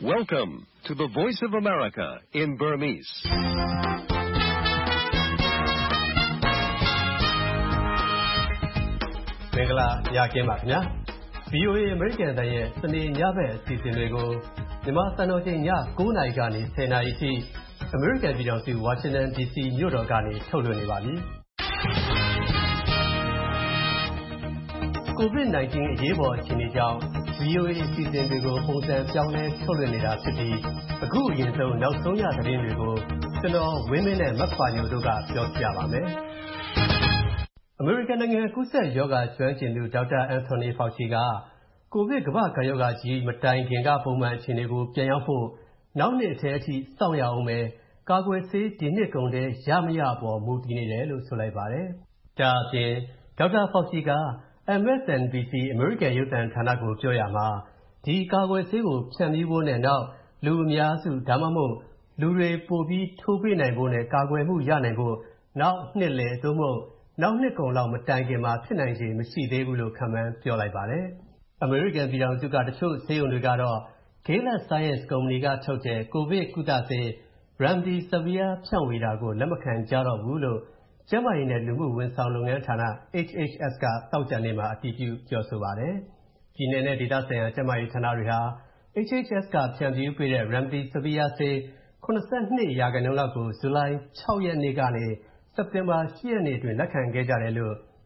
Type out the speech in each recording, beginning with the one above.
Welcome to the Voice of America in Burmese. ။မင်္ဂလာညခင်းပါခင်ဗျာ။ VOA အမေရိကန်အသံရဲ့စနေညဘက်အစီအစဉ်တွေကိုမြန်မာစံတော်ချိန်ည9:00 နာရီကနေ10:00 နာရီအထိအမေရိကန်ပြည်ထောင်စုဝါရှင်တန် DC မြို့တော်ကနေထုတ်လွှင့်နေပါပြီ။ COVID-19 အရေးပေါ်အခြေအနေကြောင့် VOA အစီအစဉ်တွေကိုပုံစံပြောင်းလဲထုတ်လွှင့်နေတာဖြစ်ပြီးအခုအရင်ဆုံးနောက်ဆုံးရသတင်းတွေကိုကျွန်တော်ဝင်းမင်းနဲ့မခွာညိုတို့ကပြောပြပါမယ်။အမေရိကန်နိုင်ငံကူးစက်ရောဂါကျွမ်းကျင်သူဒေါက်တာအန်ထိုနီဖောက်ချီကကိုဗစ်ကမ္ဘာ့ကပ်ရောဂါကြီးမတိုင်ခင်ကပုံမှန်အခြေအနေကိုပြန်ရောက်ဖို့နောက်နှစ်အထဲအထိစောင့်ရအောင်ပဲကာကွယ်ဆေးဒီနှစ်ကုန်ထဲရမရပေါ်မူတည်နေတယ်လို့ဆိုလိုက်ပါတယ်။ဒါအပြင်ဒေါက်တာဖောက်ချီက MSNBC အမေရိကန်ရုပ်သံဌာနကိုပြောရမှာဒီကာကွယ်ဆေးကိုဖြန့်ဖြူးဖို့နဲ့နောက်လူအများစုဒါမှမဟုတ်လူတွေပိုပြီးထိုးပေးနိုင်ဖို့နဲ့ကာကွယ်မှုရနိုင်ဖို့နောက်နှစ်လယ်သို့မဟုတ်နောက်နှစ်ကုန်လောက်မတိုင်ခင်မှာဖြစ်နိုင်ခြေမရှိသေးဘူးလို့ခန့်မှန်းပြောလိုက်ပါတယ်။အမေရိကန်ပြည်ထောင်စုကတချို့ဆေးရုံတွေကတော့ Gilead Sciences ကုမ္ပဏီကထုတ်တဲ့ကိုဗစ်ကုသဆေး Remdesivir ဖြန့်ဝေတာကိုလက်မခံကြတော့ဘူးလို့ကျန်းမာရေးနဲ့လူမှုဝန်ဆောင်လုပ်ငန်းဌာန HHS ကသောကြာနေ့မှာအတည်ပြုပြောဆိုပါတယ်။ပြည်내နဲ့ဒေသဆိုင်ရာကျန်းမာရေးဌာနတွေဟာ HHS ကဖြန့်ဖြူးပေးတဲ့ Remdesivir ဆေး 72% လောက်ကိုဇူလိုင် 6 ရက်နေ့ကနေစက်တင်ဘာ 8 ရက်နေ့အတွင်းလက်ခံခဲ့ကြတယ်လို့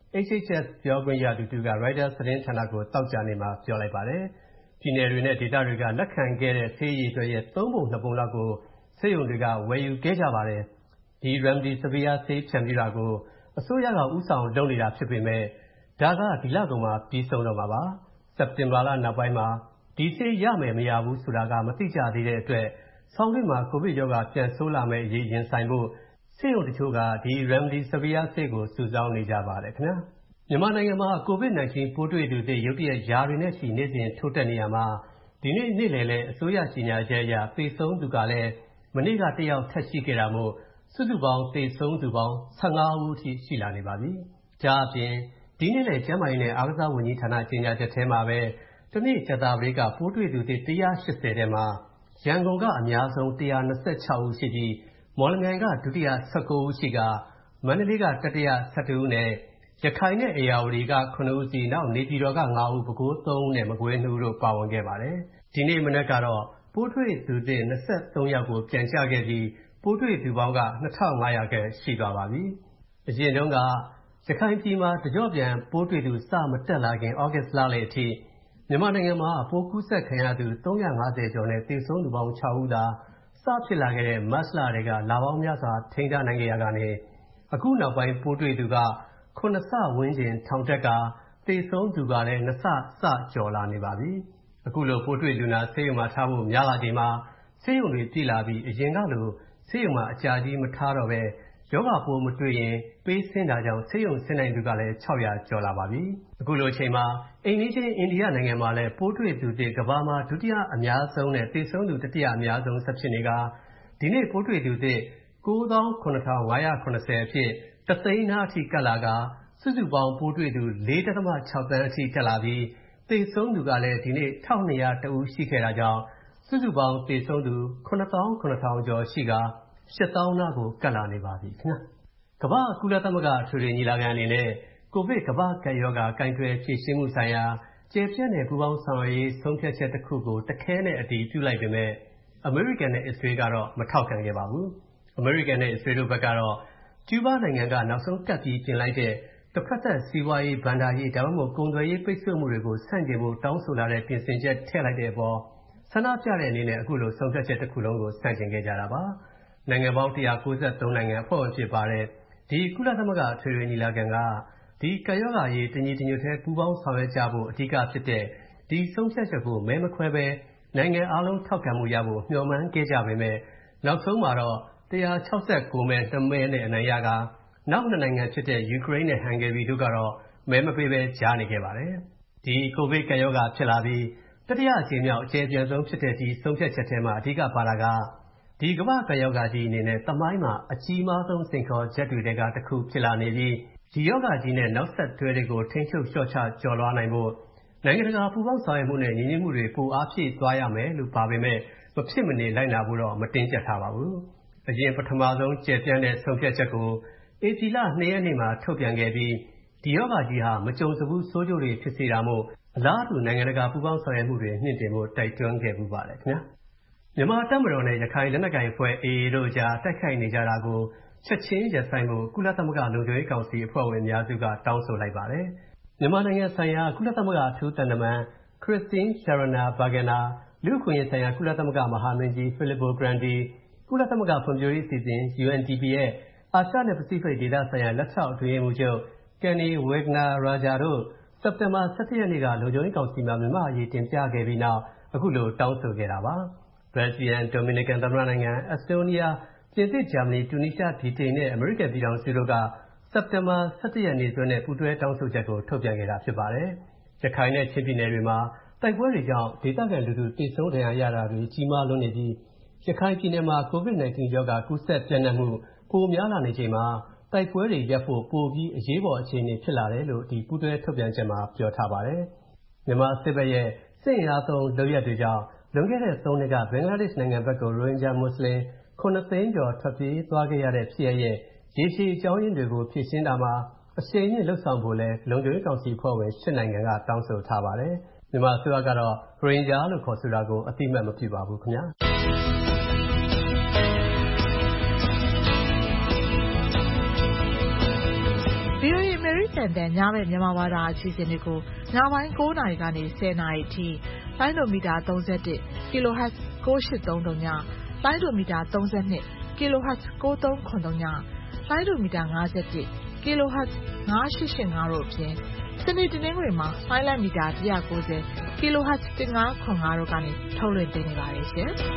HHS ပြောခွင့်ရသူက Reuters သတင်းဌာနကိုသောကြာနေ့မှာပြောလိုက်ပါတယ်။ပြည်내တွေနဲ့ဒေသတွေကလက်ခံခဲ့တဲ့ဆေးရည်တွေရဲ့3 ပုံ 2 ပုံလောက်ကိုဆေးရုံတွေကဝယ်ယူခဲ့ကြပါတယ်။ဒီ Remdesivir ဆေးဖြန့်ဖြူးတာကိုအစိုးရကဦးဆောင်လုပ်နေတာဖြစ်ပေမဲ့ဒါကဒီလကုန်မှာပြီးဆုံးတော့မှာပါ။စက်တင်ဘာလနောက်ပိုင်းမှာဒီဆေးရမယ်မရဘူးဆိုတာကမသိကြသေးတဲ့အတွက်ဆောင်းတွင်းမှာကိုဗစ်ရောဂါပြန်ဆိုးလာမယ့်အရေးရင်ဆိုင်ဖို့ဆေးရုံတချို့ကဒီ Remdesivir ဆေးကိုစုဆောင်းနေကြပါတယ်ခင်ဗျာ။မြန်မာနိုင်ငံမှာ COVID-19 ပိုးတွေ့သူတွေရုတ်တရက်ယာတွေနဲ့ရှိနေ့စဉ်ထိုးတက်နေရမှာဒီနေ့နေ့လယ်လဲအစိုးရကြီးညာချက်အရသေဆုံးသူကလည်းမနေ့ကတစ်ယောက်ထပ်ရှိခဲ့တာမို့စုစုပေါင်းသေဆုံးသူပေါင်း15ဦးအထိရှိလာနေပါပြီ။ဒါအပြင်ဒီနေ့လည်းကျန်းမာရေးနဲ့အားကစားဝန်ကြီးဌာနကြီးညာချက်ထဲမှာပဲဒီနေ့ကြာသပတေးကပိုးတွေ့သူတွေ180ထဲမှာရန်ကုန်ကအများဆုံး126ဦးရှိပြီးမော်လမြိုင်ကဒုတိယ19ဦးရှိကမန္တလေးကတတိယ12ဦးနဲ့ရခိုင်နဲ့ဧရာဝတီက9ဦးစီနောက်နေပြည်တော်က9ဦးပဲခူး3ဦးနဲ့မကွေး2ဦးတို့ပါဝင်ခဲ့ပါတယ်။ဒီနေ့မနက်ကတော့ပိုးတွေ့သူတွေ23ယောက်ကိုပြန်ချခဲ့ပြီးပိုးတွေ့သူပေါင်းက2500ခန့်ရှိသွားပါပြီ။အရင်တုန်းကရခိုင်ပြည်မှာတကြော့ပြန်ပိုးတွေ့သူစမတက်လာခင်ဩဂတ်လလယ်အထိမြန်မာနိုင်ငံမှာပိုးကူးစက်ခံရသူ350ကျော်နဲ့သေဆုံးသူပေါင်း6ဦးသာစဖြစ်လာခဲ့တဲ့မတ်လတွေကလာပေါင်းများစွာထိန်းထားနိုင်ခဲ့ရကနေအခုနောက်ပိုင်းပိုးတွေ့သူက9ဆဝန်းကျင်ထောင်တက်ကသေဆုံးသူကလည်း2ဆကျော်လာနေပါပြီ။အခုလိုပိုးတွေ့လူနာဆေးရုံမှာထားဖို့များလာချိန်မှာဆေးရုံတွေပြည်လာပြီးအရင်ကလိုဆေးရုံမှာအကြာကြီးမထားတော့ပဲရောဂါပိုးမတွေ့ရင်ပေးဆင်းတာကြောင့်ဆေးရုံဆင်းနိုင်သူကလည်း600ကျော်လာပါပြီ။အခုလိုအချိန်မှာအိမ်နီးချင်းအိန္ဒိယနိုင်ငံမှာလည်းပိုးတွေ့သူတွေကမ္ဘာမှာဒုတိယအများဆုံးနဲ့သေဆုံးသူတတိယအများဆုံးဆက်ဖြစ်နေကဒီနေ့ပိုးတွေ့သူတွေ99580အဖြစ်တသိန်းနားအထိကပ်လာကစုစုပေါင်းပိုးတွေ့သူ 4.6 သန်းအထိတက်လာပြီးသေဆုံးသူကလည်းဒီနေ့1200ဦးရှိခဲ့တာကြောင့်စုစုပေါင်းသေဆုံးသူ99000ကျော်ရှိက8000နားကိုကပ်လာနေပါပြီခင်ဗျာ။ကမ္ဘာ့ကုလသမဂ္ဂအထွေထွေညီလာခံအနေနဲ့ကိုဗစ်ကမ္ဘာ့ကပ်ရောဂါကိုင်တွယ်ဖြေရှင်းမှုဆိုင်ရာကျေပြန့်တဲ့ပူးပေါင်းဆောင်ရွက်ရေးဆုံးဖြတ်ချက်တစ်ခုကိုတခဲနဲ့အတည်ပြုလိုက်ပေမဲ့အမေရိကန်နဲ့အစ္စရေးကတော့မထောက်ခံခဲ့ပါဘူး။အမေရိကန်နဲ့အစ္စရေးတို့ဘက်ကတော့ကျူးဘားနိုင်ငံကနောက်ဆုံးကပ်ပြီးပြင်လိုက်တဲ့တစ်ဖက်သက်စီးပွားရေးဘဏ္ဍာရေးဒါမှမဟုတ်ကုန်သွယ်ရေးပိတ်ဆို့မှုတွေကိုဆန့်ကျင်ဖို့တောင်းဆိုလာတဲ့ပြင်ဆင်ချက်ထည့်လိုက်တဲ့အပေါ်ဆန္ဒပြတဲ့အနေနဲ့အခုလိုဆုံးဖြတ်ချက်တစ်ခုလုံးကိုဆန့်ကျင်ခဲ့ကြတာပါ။နိုင်ငံပေါင်း193နိုင်ငံအဖွဲ့ဝင်ဖြစ်ပါတယ်ဒီကုလသမဂ္ဂအထွေထွေညီလာခံကဒီကပ်ရောဂါရေးတညီတညွတ်ထဲပူးပေါင်းဆောင်ရွက်ကြဖို့အဓိကဖြစ်တဲ့ဒီဆုံးဖြတ်ချက်ကိုမဲမခွဲပဲနိုင်ငံအားလုံးထောက်ခံမှုရဖို့မျှော်မှန်းခဲ့ကြပေမဲ့နောက်ဆုံးမှာတော့169မဲ2မဲနဲ့အနိုင်ရကနောက်2နိုင်ငံဖြစ်တဲ့ယူကရိန်းနဲ့ဟန်ဂေရီတို့ကတော့မဲမပေးပဲကြားနေခဲ့ပါတယ်။ဒီကိုဗစ်ကပ်ရောဂါဖြစ်လာပြီးတတိယအကြိမ်မြောက်အကျယ်ပြန့်ဆုံးဖြစ်တဲ့ဒီဆုံးဖြတ်ချက်ထဲမှာအဓိကပါတာကဒီကမ္ဘာ့ကပ်ရောဂါကြီးအနေနဲ့သမိုင်းမှာအကြီးမားဆုံးစိန်ခေါ်ချက်တွေကတစ်ခုဖြစ်လာနေပြီးဒီရောဂါကြီးနဲ့နောက်ဆက်တွဲတွေကိုထိန်းချုပ်လျှော့ချကျော်လွှားနိုင်ဖို့နိုင်ငံတကာပူးပေါင်းဆောင်ရွက်မှုနဲ့ညီညွတ်မှုတွေပိုအားဖြည့်သွားရမယ်လို့ပါပေမဲ့မဖြစ်မနေလိုက်နာဖို့တော့မတင်းကျပ်ထားပါဘူး။အရင်ပထမဆုံးကျယ်ပြန့်တဲ့ဆုံးဖြတ်ချက်ကိုဧပြီလ 2 ရက်နေ့မှာထုတ်ပြန်ခဲ့ပြီးဒီရောဂါကြီးဟာမကြုံစဘူးဆိုးကျိုးတွေဖြစ်စေတာမို့အလားတူနိုင်ငံတကာပူးပေါင်းဆောင်ရွက်မှုတွေမြင့်တင်ဖို့တိုက်တွန်းခဲ့ပူပါတယ်ခင်ဗျာ။မြန်မာတပ်မတော်နဲ့ရခိုင်လက်နက်ကိုင်အဖွဲ့ AA တို့ကြားတိုက်ခိုက်နေကြတာကိုချက်ချင်းရပ်ဆိုင်းဖို့ကုလသမဂ္ဂလုံခြုံရေးကောင်စီအဖွဲ့ဝင်အများစုကတောင်းဆိုလိုက်ပါတယ်။မြန်မာနိုင်ငံဆိုင်ရာကုလသမဂ္ဂအထူးသံတမန် Christine Schraner Burgener လူ့အခွင့်အရေးဆိုင်ရာကုလသမဂ္ဂမဟာမင်းကြီး Filippo Grandi ကုလသမဂ္ဂဖွံ့ဖြိုးရေးအစီအစဉ် UNDP ရဲ့အာရှနဲ့ပစိဖိတ်ဒေသဆိုင်ရာလက်ထောက်အတွင်းရေးမှူးချုပ် Kenny Wagner Raja တို့စက်တင်ဘာ 17 ရက်နေ့ကလုံခြုံရေးကောင်စီမှာမြန်မာအရေးတင်ပြခဲ့ပြီးနောက်အခုလိုတောင်းဆိုခဲ့တာပါ။ Belgium, Dominican သမ္မတနိုင်ငံ Estonia, ပြင်သစ်, ဂျာမနီ, တူနီးရှား, ဗြိတိန်နဲ့အမေရိကန်ပြည်ထောင်စုတို့ကစက်တင်ဘာ 17 ရက်နေ့စွဲနဲ့ပူးတွဲတောင်းဆိုချက်ကိုထုတ်ပြန်ခဲ့တာဖြစ်ပါတယ်။ရခိုင်နဲ့ချင်းပြည်နယ်တွေမှာတိုက်ပွဲတွေကြောင့်ဒေသခံလူထုသေဆုံးဒဏ်ရာရတာတွေကြီးမားလွန်းနေပြီးရခိုင်ပြည်နယ်မှာ COVID-19 ရောဂါကူးစက်ပြန့်နှံ့မှုပိုများလာနေချိန်မှာတိုက်ပွဲတွေရပ်ဖို့ပိုပြီးအရေးပေါ်အခြေအနေဖြစ်လာတယ်လို့ဒီပူးတွဲထုတ်ပြန်ချက်မှာပြောထားပါတယ်။မြန်မာစစ်ဘက်ရဲ့စစ်အင်အားသုံးလုပ်ရပ်တွေကြောင့်လွန်ခဲ့တဲ့ 3 နှစ်ကဘင်္ဂလားဒေ့ရှ်နိုင်ငံဘက်ကိုရိုဟင်ဂျာမွတ်စလင် 9 သိန်းကျော်ထွက်ပြေးသွားခဲ့ရတဲ့ဖြစ်ရပ်ရဲ့ရေရှည်အကြောင်းရင်းတွေကိုဖြေရှင်းတာမှာအရှိန်မြင့်လှုပ်ဆောင်ဖို့လဲလုံခြုံရေးကောင်စီအဖွဲ့ဝင် 8 နိုင်ငံကတောင်းဆိုထားပါတယ်။မြန်မာအစိုးရကတော့ရိုဟင်ဂျာလို့ခေါ်ဆိုတာကိုအသိအမှတ်မပြုပါဘူးခင်ဗျာ။ VOA အမေရိကန်တန်ညဘက်မြန်မာဘာသာအစီအစဉ်တွေကိုညပိုင်း 9 နာရီကနေ 10 နာရီအထိလိုင်းဒိုမီတာ 31 kHz 9833ညလိုင်းဒိုမီတာ 32 kHz 9393ညလိုင်းဒိုမီတာ 51 kHz 9885တို့အပြင်စနေတနင်္ဂနွေမှာလိုင်းလမီတာ190 kHz 1505တို့ကနေထုတ်လွှင့်ပေးနေပါတယ်ရှင်။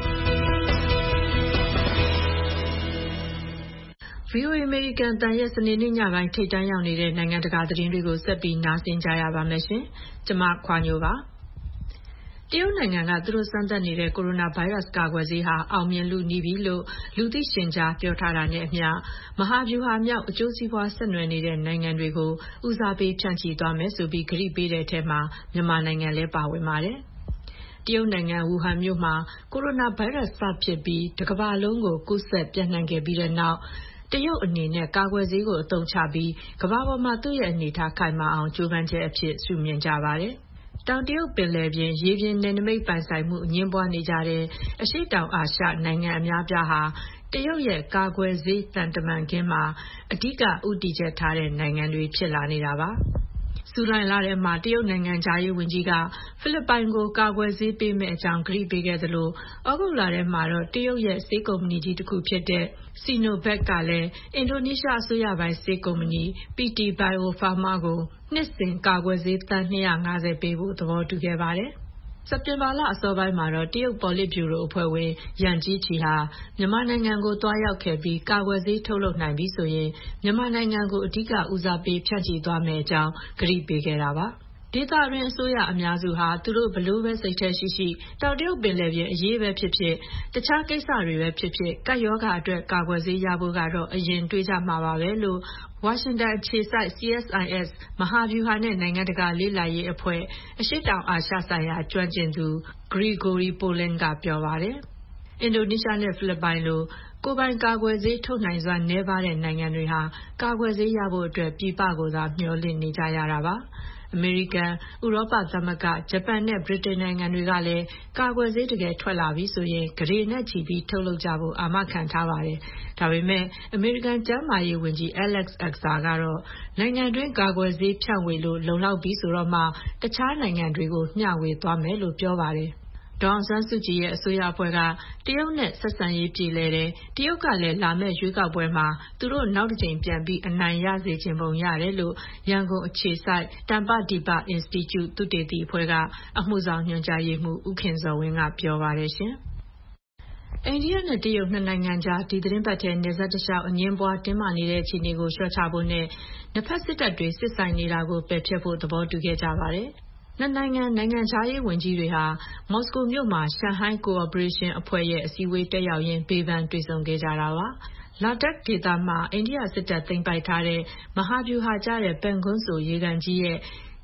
VOA အမေရိကန်တန်ရဲ့စနေနေ့ညပိုင်းထိပ်တန်းရောက်နေတဲ့နိုင်ငံတကာသတင်းတွေကိုဆက်ပြီးနားဆင်ကြရပါမယ်ရှင်။ကျွန်မခွာညိုပါ။တရုတ်နိုင်ငံကသူတို့စမ်းသပ်နေတဲ့ကိုရိုနာဗိုင်းရပ်စ်ကာကွယ်ဆေးဟာအောင်မြင်လုနီးပြီလို့လူသိရှင်ကြားပြောထားတာနဲ့အမျှမဟာဗျူဟာမြောက်အကျိုးစီးပွားဆက်နွယ်နေတဲ့နိုင်ငံတွေကိုဦးစားပေးဖြန့်ချိသွားမယ်ဆိုပြီးကတိပေးတဲ့အထက်မှာမြန်မာနိုင်ငံလည်းပါဝင်ပါတယ်။တရုတ်နိုင်ငံဝူဟန်မြို့မှာကိုရိုနာဗိုင်းရပ်စ်စဖြစ်ပြီးတစ်ကမ္ဘာလုံးကိုကူးစက်ပြန့်နှံ့ခဲ့ပြီးတဲ့နောက်တရုတ်အနေနဲ့ကာကွယ်ဆေးကိုအသုံးချပြီးကမ္ဘာပေါ်မှာသူ့ရဲ့အနေထားခိုင်မာအောင်ကြိုးပမ်းချက်အဖြစ်ရှုမြင်ကြပါတယ်။တောင်တရုတ်ပင်လယ်ပြင်ရေပြင်နယ်နိမိတ်ပိုင်ဆိုင်မှုအငြင်းပွားနေကြတဲ့အရှေ့တောင်အာရှနိုင်ငံအများပြားဟာတရုတ်ရဲ့ကာကွယ်ဆေးတန်တမန်ခင်းမှာအဓိကဥတီချက်ထားတဲ့နိုင်ငံတွေဖြစ်လာနေတာပါ။ဇူလိုင်လထဲမှာတရုတ်နိုင်ငံသားရေးဝန်ကြီးကဖိလစ်ပိုင်ကိုကာကွယ်ဆေးပေးမယ့်အကြောင်းကတိပေးခဲ့သလိုဩဂုတ်လထဲမှာတော့တရုတ်ရဲ့ဆေးကုမ္ပဏီကြီးတစ်ခုဖြစ်တဲ့ Sinovac ကလည်းအင်ဒိုနီးရှားအစိုးရပိုင်ဆေးကုမ္ပဏီ PT Bio Farma ကိုနှစ်စဉ်ကာကွယ်ဆေးသန်း250ပေးဖို့သဘောတူခဲ့ပါတယ်။စက်တင်ဘာလအစောပိုင်းမှာတော့တရုတ်ပေါ်လစ်ဗျူရိုအဖွဲ့ဝင်ယန်ကြီးချီဟာမြန်မာနိုင်ငံကိုတွားရောက်ခဲ့ပြီးကာကွယ်ဆေးထုတ်လုပ်နိုင်ပြီဆိုရင်မြန်မာနိုင်ငံကိုအဓိကဦးစားပေးဖြန့်ချိသွားမယ်အကြောင်းကတိပေးခဲ့တာပါ။ဒေသတွင်းအစိုးရအများစုဟာသူတို့ဘလို့ပဲစိတ်ထဲရှိတောင်တရုတ်ပင်လယ်ပြင်အရေးပဲဖြစ်ဖြစ်တခြားကိစ္စတွေပဲဖြစ်ဖြစ်ကပ်ရောဂါအတွက်ကာကွယ်ဆေးရဖို့ကတော့အရင်တွေးကြမှာပါပဲလို့ဝါရှင်တန်အခြေစိုက် CSIS မဟာဗျူဟာနဲ့နိုင်ငံတကာလေ့လာရေးအဖွဲ့အရှေ့တောင်အာရှဆိုင်ရာကျွမ်းကျင်သူ Gregory Poland ကပြောပါတယ်။အင်ဒိုနီးရှားနဲ့ဖိလစ်ပိုင်လိုကိုယ်ပိုင်ကာကွယ်ဆေးထုတ်နိုင်စွမ်းနည်းပါးတဲ့နိုင်ငံတွေဟာကာကွယ်ဆေးရဖို့အတွက်ပြည်ပကိုသာမျှော်လင့်နေကြရတာပါ။အမေရိကန်၊ဥရောပသမဂ္ဂ၊ဂျပန်နဲ့ဗြိတိန်နိုင်ငံတွေကလည်းကာကွယ်ဆေးတကယ်ထွက်လာပြီဆိုရင်ဂရေနဲ့ချီပြီးထုတ်လုပ်ကြဖို့အာမခံထားပါတယ်။ဒါပေမဲ့အမေရိကန်ကျန်းမာရေးဝန်ကြီး Alex Azar ကတော့နိုင်ငံတွင်းကာကွယ်ဆေးဖြန့်ဝေလို့လုံလောက်ပြီဆိုတော့မှတခြားနိုင်ငံတွေကိုမျှဝေသွားမယ်လို့ပြောပါတယ်။ဒေါ်အောင်ဆန်းစုကြည်ရဲ့အစိုးရအဖွဲ့ကတရုတ်နဲ့ဆက်ဆံရေးပြေလည်တယ်။တရုတ်ကလည်းလာမယ့်ရွေးကောက်ပွဲမှာသူတို့နောက်တစ်ကြိမ်ပြန်ပြီးအနိုင်ရစေချင်ပုံရတယ်လို့ရန်ကုန်အခြေစိုက်တမ္ပဒီပ Institute သုတေသီအဖွဲ့ကအမှုဆောင်ညွှန်ကြားရေးမှူးဦးခင်ဇော်ဝင်းကပြောပါတယ်ရှင်။အိန္ဒိယနဲ့တရုတ်နှစ်နိုင်ငံကြားဒီသတင်းပတ်ထဲနယ်စပ်တလျှောက်အငြင်းပွားတင်းမာနေတဲ့အခြေအနေကိုလျှော့ချဖို့နဲ့နှစ်ဖက်စစ်တပ်တွေစစ်ဆိုင်နေတာကိုပယ်ဖျက်ဖို့သဘောတူခဲ့ကြပါတယ်။နှစ်နိုင်ငံနိုင်ငံခြားရေးဝန်ကြီးတွေဟာမော်စကိုမြို့မှာရှန်ဟိုင်းကိုအော်ပိုရေးရှင်းအဖွဲ့ရဲ့အစည်းအဝေးတက်ရောက်ရင်းဘေးပန်းတွေ့ဆုံခဲ့ကြတာပါ။လာတက်ဒေသမှာအိန္ဒိယစစ်တပ်သိမ်းပိုက်ထားတဲ့မဟာဗျူဟာကျတဲ့ပန်ဂွန်းဆိုရေကန်ကြီးရဲ့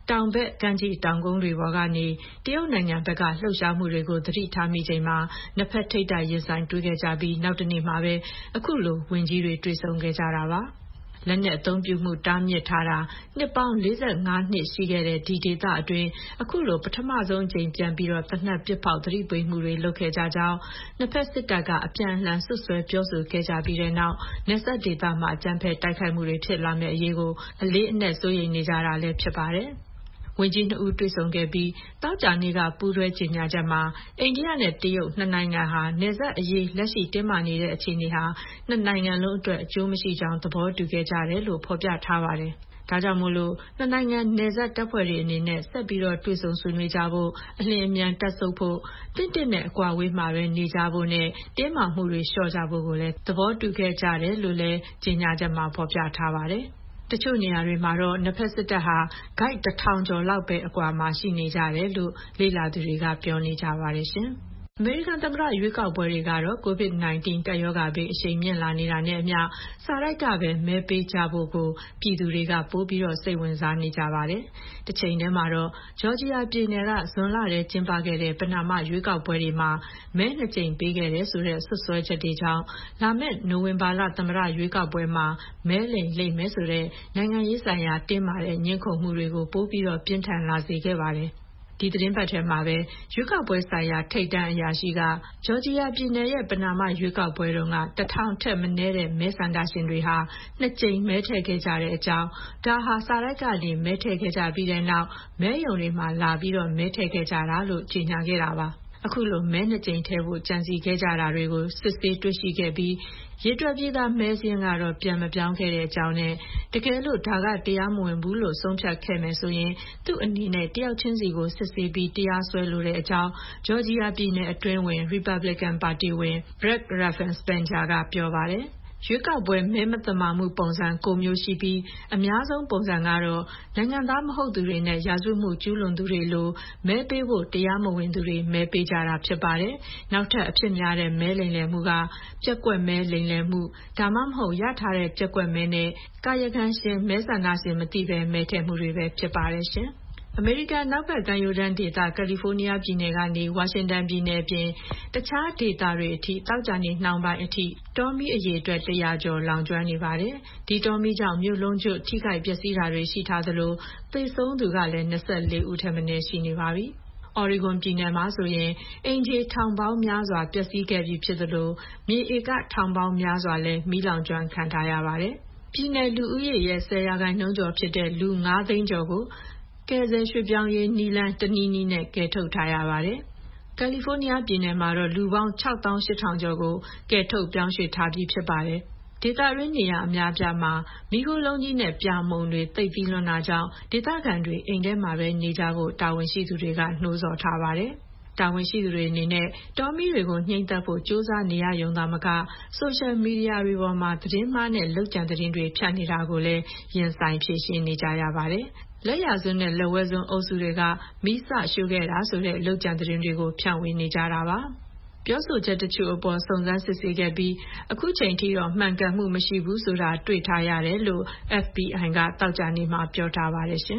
တောင်ဘက်ကမ်းခြေတောင်ကုန်းတွေပေါ်ကနေတရုတ်နိုင်ငံဘက်ကလှုပ်ရှားမှုတွေကိုသတိထားမိချိန်မှာနှစ်ဖက်ထိပ်တိုက်ရင်ဆိုင်တွေ့ခဲ့ကြပြီးနောက်တနေ့မှာပဲအခုလိုဝန်ကြီးတွေတွေ့ဆုံခဲ့ကြတာပါလက်နက်အသုံးပြုမှုတားမြစ်ထားတာနှစ်ပေါင်း45နှစ်ရှိခဲ့တဲ့ဒီဒေသအတွင်းအခုလိုပထမဆုံးအကြိမ်ပြန်ပြီးတော့တနက်ပစ်ဖောက်သတိပေးမှုတွေလုပ်ခဲ့ကြကြောင်းနှစ်ဖက်စစ်တပ်ကအပြန်အလှန်ဆွဆွဲပြောဆိုခဲ့ကြပြီးတဲ့နောက်နယ်စပ်ဒေသမှာအကြမ်းဖက်တိုက်ခိုက်မှုတွေဖြစ်လာမယ့်အရေးကိုအလေးအနက်စိုးရိမ်နေကြတာလည်းဖြစ်ပါတယ်ဝန်ကြီးနှစ်ဦးတွေ့ဆုံခဲ့ပြီးတောက်ကြနေ့ကပူးတွဲကြေညာချက်မှာအိန္ဒိယနဲ့တရုတ်နှစ်နိုင်ငံဟာနယ်စပ်အရေးလက်ရှိတင်းမာနေတဲ့အခြေအနေဟာနှစ်နိုင်ငံလုံးအတွက်အကျိုးမရှိကြောင်းသဘောတူခဲ့ကြတယ်လို့ဖော်ပြထားပါတယ်။ဒါကြောင့်မို့လို့နှစ်နိုင်ငံနယ်စပ်တပ်ဖွဲ့တွေအနေနဲ့ဆက်ပြီးတော့တွေ့ဆုံဆွေးနွေးကြဖို့အလျင်အမြန်တက်ဆုပ်ဖို့တင့်နဲ့အကွာအဝေးမှာပဲနေကြဖို့နဲ့တင်းမာမှုတွေလျှော့ကြဖို့ကိုလည်းသဘောတူခဲ့ကြတယ်လို့လည်းကြေညာချက်မှာဖော်ပြထားပါတယ်။တချို့နေရာတွေမှာတော့နှစ်ဖက်စစ်တပ်ဟာဂိုက်1000ကျော်လောက်ပဲအကွာမှာရှိနေကြတယ်လို့လေ့လာသူတွေကပြောနေကြပါတယ်ရှင်။အမေရိကန်သမ္မတရွေးကောက်ပွဲတွေကတော့ COVID-19 ကပ်ရောဂါဘေးအရှိန်မြင့်လာနေတာနဲ့အမျှစာတိုက်ကပဲမဲပေးကြဖို့ကိုပြည်သူတွေကပိုပြီးတော့စိတ်ဝင်စားနေကြပါတယ်။တစ်ချိန်တည်းမှာတော့ဂျော်ဂျီယာပြည်နယ်ကဇွန်လထဲကျင်းပခဲ့တဲ့ပဏာမရွေးကောက်ပွဲတွေမှာမဲ2ကြိမ်ပေးခဲ့တဲ့ဆိုတဲ့ဆွဆွဲချက်တွေကြောင့်လာမယ့်နိုဝင်ဘာလသမ္မတရွေးကောက်ပွဲမှာမဲလိမ်မယ်ဆိုတဲ့နိုင်ငံရေးဆိုင်ရာတင်းမာတဲ့ညှင်းခုန်မှုတွေကိုပိုပြီးတော့ပြင်းထန်လာစေခဲ့ပါတယ်။ဒီသတင်းပတ်ထဲမှာပဲရွေးကောက်ပွဲဆိုင်ရာထိပ်တန်းအရာရှိကဂျော်ဂျီယာပြည်နယ်ရဲ့ပဏာမရွေးကောက်ပွဲတုန်းက1000ထက်မနည်းတဲ့မဲဆန္ဒရှင်တွေဟာ2ကြိမ်မဲထည့်ခဲ့ကြတဲ့အကြောင်းဒါဟာစာတိုက်ကနေမဲထည့်ခဲ့ကြပြီးတဲ့နောက်မဲရုံတွေမှာလာပြီးတော့မဲထည့်ခဲ့ကြတာလို့ကြေညာခဲ့တာပါအခုလိုမဲ2ကြိမ်ထည့်ဖို့ကြံစည်ခဲ့ကြတာတွေကိုစစ်ဆေးတွေ့ရှိခဲ့ပြီးရေတွက်ပြည်သားမဲစင်းကတော့ပြန်မပြောင်းခဲ့တဲ့အကြောင်းနဲ့တကယ်လို့ဒါကတရားမဝင်ဘူးလို့ဆုံးဖြတ်ခဲ့မယ်ဆိုရင်သူ့အနေနဲ့တယောက်ချင်းစီကိုစစ်ဆေးပြီးတရားစွဲလိုတဲ့အကြောင်းဂျော်ဂျီယာပြည်နယ်အတွင်းဝင် Republican ပါတီဝင် Brett Raffensperger ကပြောပါတယ်ရွေးကောက်ပွဲမဲမသမာမှုပုံစံ9မျိုးရှိပြီးအများဆုံးပုံစံကတော့နိုင်ငံသားမဟုတ်သူတွေနဲ့ရာဇဝတ်မှုကျူးလွန်သူတွေလိုမဲပေးဖို့တရားမဝင်သူတွေမဲပေးကြတာဖြစ်ပါတယ်။နောက်ထပ်အဖြစ်များတဲ့မဲလိမ်လည်မှုကပြက်ကွက်မဲလိမ်လည်မှုဒါမှမဟုတ်ရထားတဲ့ပြက်ကွက်မဲနဲ့ကာယကံရှင်မဲဆန္ဒရှင်မသိပဲမဲထည့်မှုတွေပဲဖြစ်ပါတယ်ရှင်။အမေရိကန်နောက်ဘက်ကမ်းရိုးတန်းဒေသကယ်လီဖိုးနီးယားပြည်နယ်ကနေဝါရှင်တန်ပြည်နယ်ပြင်တခြားဒေသတွေအထိတောက်ကြနေနှောင်းပိုင်းအထိတောမီးအရေအတွက်100ကျော်လောင်ကျွမ်းနေပါတယ်။ဒီတောမီးကြောင့်မြို့လုံးကျွတ်ထိခိုက်ပျက်စီးတာတွေရှိထားသလိုသေဆုံးသူကလည်း24ဦးထက်မနည်းရှိနေပါပြီ။ Oregon ပြည်နယ်မှာဆိုရင်အင်ဂျီထောင်ပေါင်းများစွာပျက်စီးခဲ့ပြီးဖြစ်သလိုမြေဧကထောင်ပေါင်းများစွာလည်းမီးလောင်ကျွမ်းခံထားရပါတယ်။ပြည်နယ်လူဦးရေရဲ့10%ကျော်ဖြစ်တဲ့လူ9သိန်းကျော်ကိုကယ်ဆယ်ရွှေ့ပြောင်းရေးနည်းလမ်းတနည်းနည်းနဲ့ကယ်ထုတ်ထားရပါတယ်။ကယ်လီဖိုးနီးယားပြည်နယ်မှာတော့လူပေါင်း68,000ကျော်ကိုကယ်ထုတ်ပြောင်းရွှေ့ထားပြီးဖြစ်ပါတယ်။ဒေသတွင်းနေရာအများအပြားမှာမီးခိုးလုံးကြီးနဲ့ပြာမှုန်တွေသိပ်ပြီးလွန်းတာကြောင့်ဒေသခံတွေအိမ်ထဲမှာပဲနေကြဖို့တာဝန်ရှိသူတွေကနှိုးဆော်ထားပါတယ်။တာဝန်ရှိသူတွေအနေနဲ့တောမီးတွေကိုနှိမ်သက်ဖို့စ조사နေရရုံသာမကဆိုရှယ်မီဒီယာတွေပေါ်မှာသတင်းမှားနဲ့လုပ်ကြံသတင်းတွေဖြန့်နေတာကိုလည်းရင်ဆိုင်ဖြေရှင်းနေကြရပါတယ်။လက်ရစွန်းနဲ့လက်ဝဲစွန်းအုပ်စုတွေကမီးစရှို့ခဲ့တာဆိုတဲ့လုပ်ကြံသတင်းတွေကိုဖြန့်ဝေနေကြတာပါပြောဆိုချက်တချို့အပေါ်စုံစမ်းစစ်ဆေးခဲ့ပြီးအခုချိန်ထိတော့မှန်ကန်မှုမရှိဘူးဆိုတာတွေ့ထားရတယ်လို့ FBI ကတောက်ကြနေမှာပြောထားပါတယ်ရှင်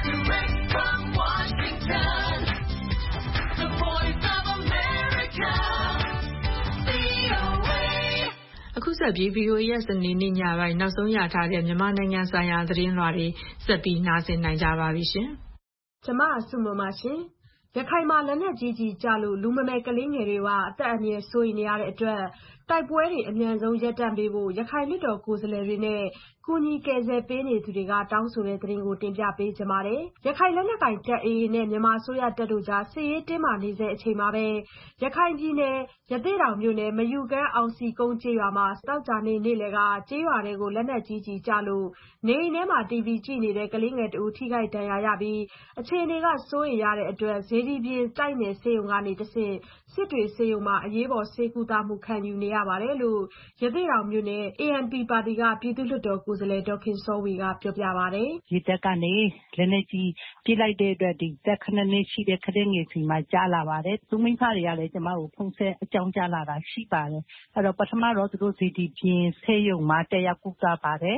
အခုဆက်ပြီး VOA ရဲ့စနေနေ့ညပိုင်းနောက်ဆုံးရထားတဲ့မြန်မာနိုင်ငံဆိုင်ရာသတင်းလွှာတွေဆက်ပြီးနားဆင်နိုင်ကြပါပြီရှင်။ကျွန်မဆုမမရှင်ရခိုင်မှာလက်နက်ကြီးကျလို့လူမမယ်ကလေးငယ်တွေကအသက်အန္တရာယ်စိုးရိမ်နေရတဲ့အတွက်တိုက်ပွဲတွေအမြန်ဆုံးရပ်တန့်ပေးဖို့ရခိုင်လွှတ်တော်ကိုယ်စားလှယ်တွေနဲ့ကူညီကယ်ဆယ်ပေးနေသူတွေကတောင်းဆိုတဲ့သတင်းကိုတင်ပြပေးကြပါမယ်။ရခိုင်လက်နက်ကိုင်တပ် AA နဲ့မြန်မာအစိုးရတပ်တို့ကြားစစ်ရေးတင်းမာနေတဲ့အချိန်မှာပဲရခိုင်ပြည်နယ်ရသေ့တောင်မြို့နယ်မယူကမ်းအောင်စီကုန်းကျေးရွာမှာတောက်ကြနေနေ့လယ်ကကျေးရွာတွေကိုလက်နက်ကြီးကျလို့နေအိမ်ထဲမှာ TV ကြည့်နေတဲ့ကလေးငယ်တဦးထိခိုက်ဒဏ်ရာရပြီးအခြေအနေကစိုးရိမ်ရတဲ့အတွက်ဇေဒီပြေတိုက်နယ်ဆေးရုံကနေတဆင့်စစ်တွေဆေးရုံမှာအရေးပေါ်ဆေးကုသမှုခံယူနေရပါတယ်လို့ရသေ့တောင်မြို့နယ် ANP ပါတီကပြည်သူ့လွှတ်တော်ကိုယ်စားလှယ်ဒေါ်ခင်စောဝေကပြောပြပါတယ်။ရေတပ်ကနေလက်နက်ကြီးပစ်လိုက်တဲ့အတွက်ဒီသက်9နှစ်ရှိတဲ့ကလေးငယ်စီမှာကြားလာပါတယ်။သူမိဖတွေကလည်းကျမကိုဖုန်းဆက်အကြောင်းကြားလာတာရှိပါတယ်။အဲ့တော့ပထမတော့သူတို့ဇေဒီပြင်ဆေးရုံမှာတက်ရောက်ကုသပါတယ်။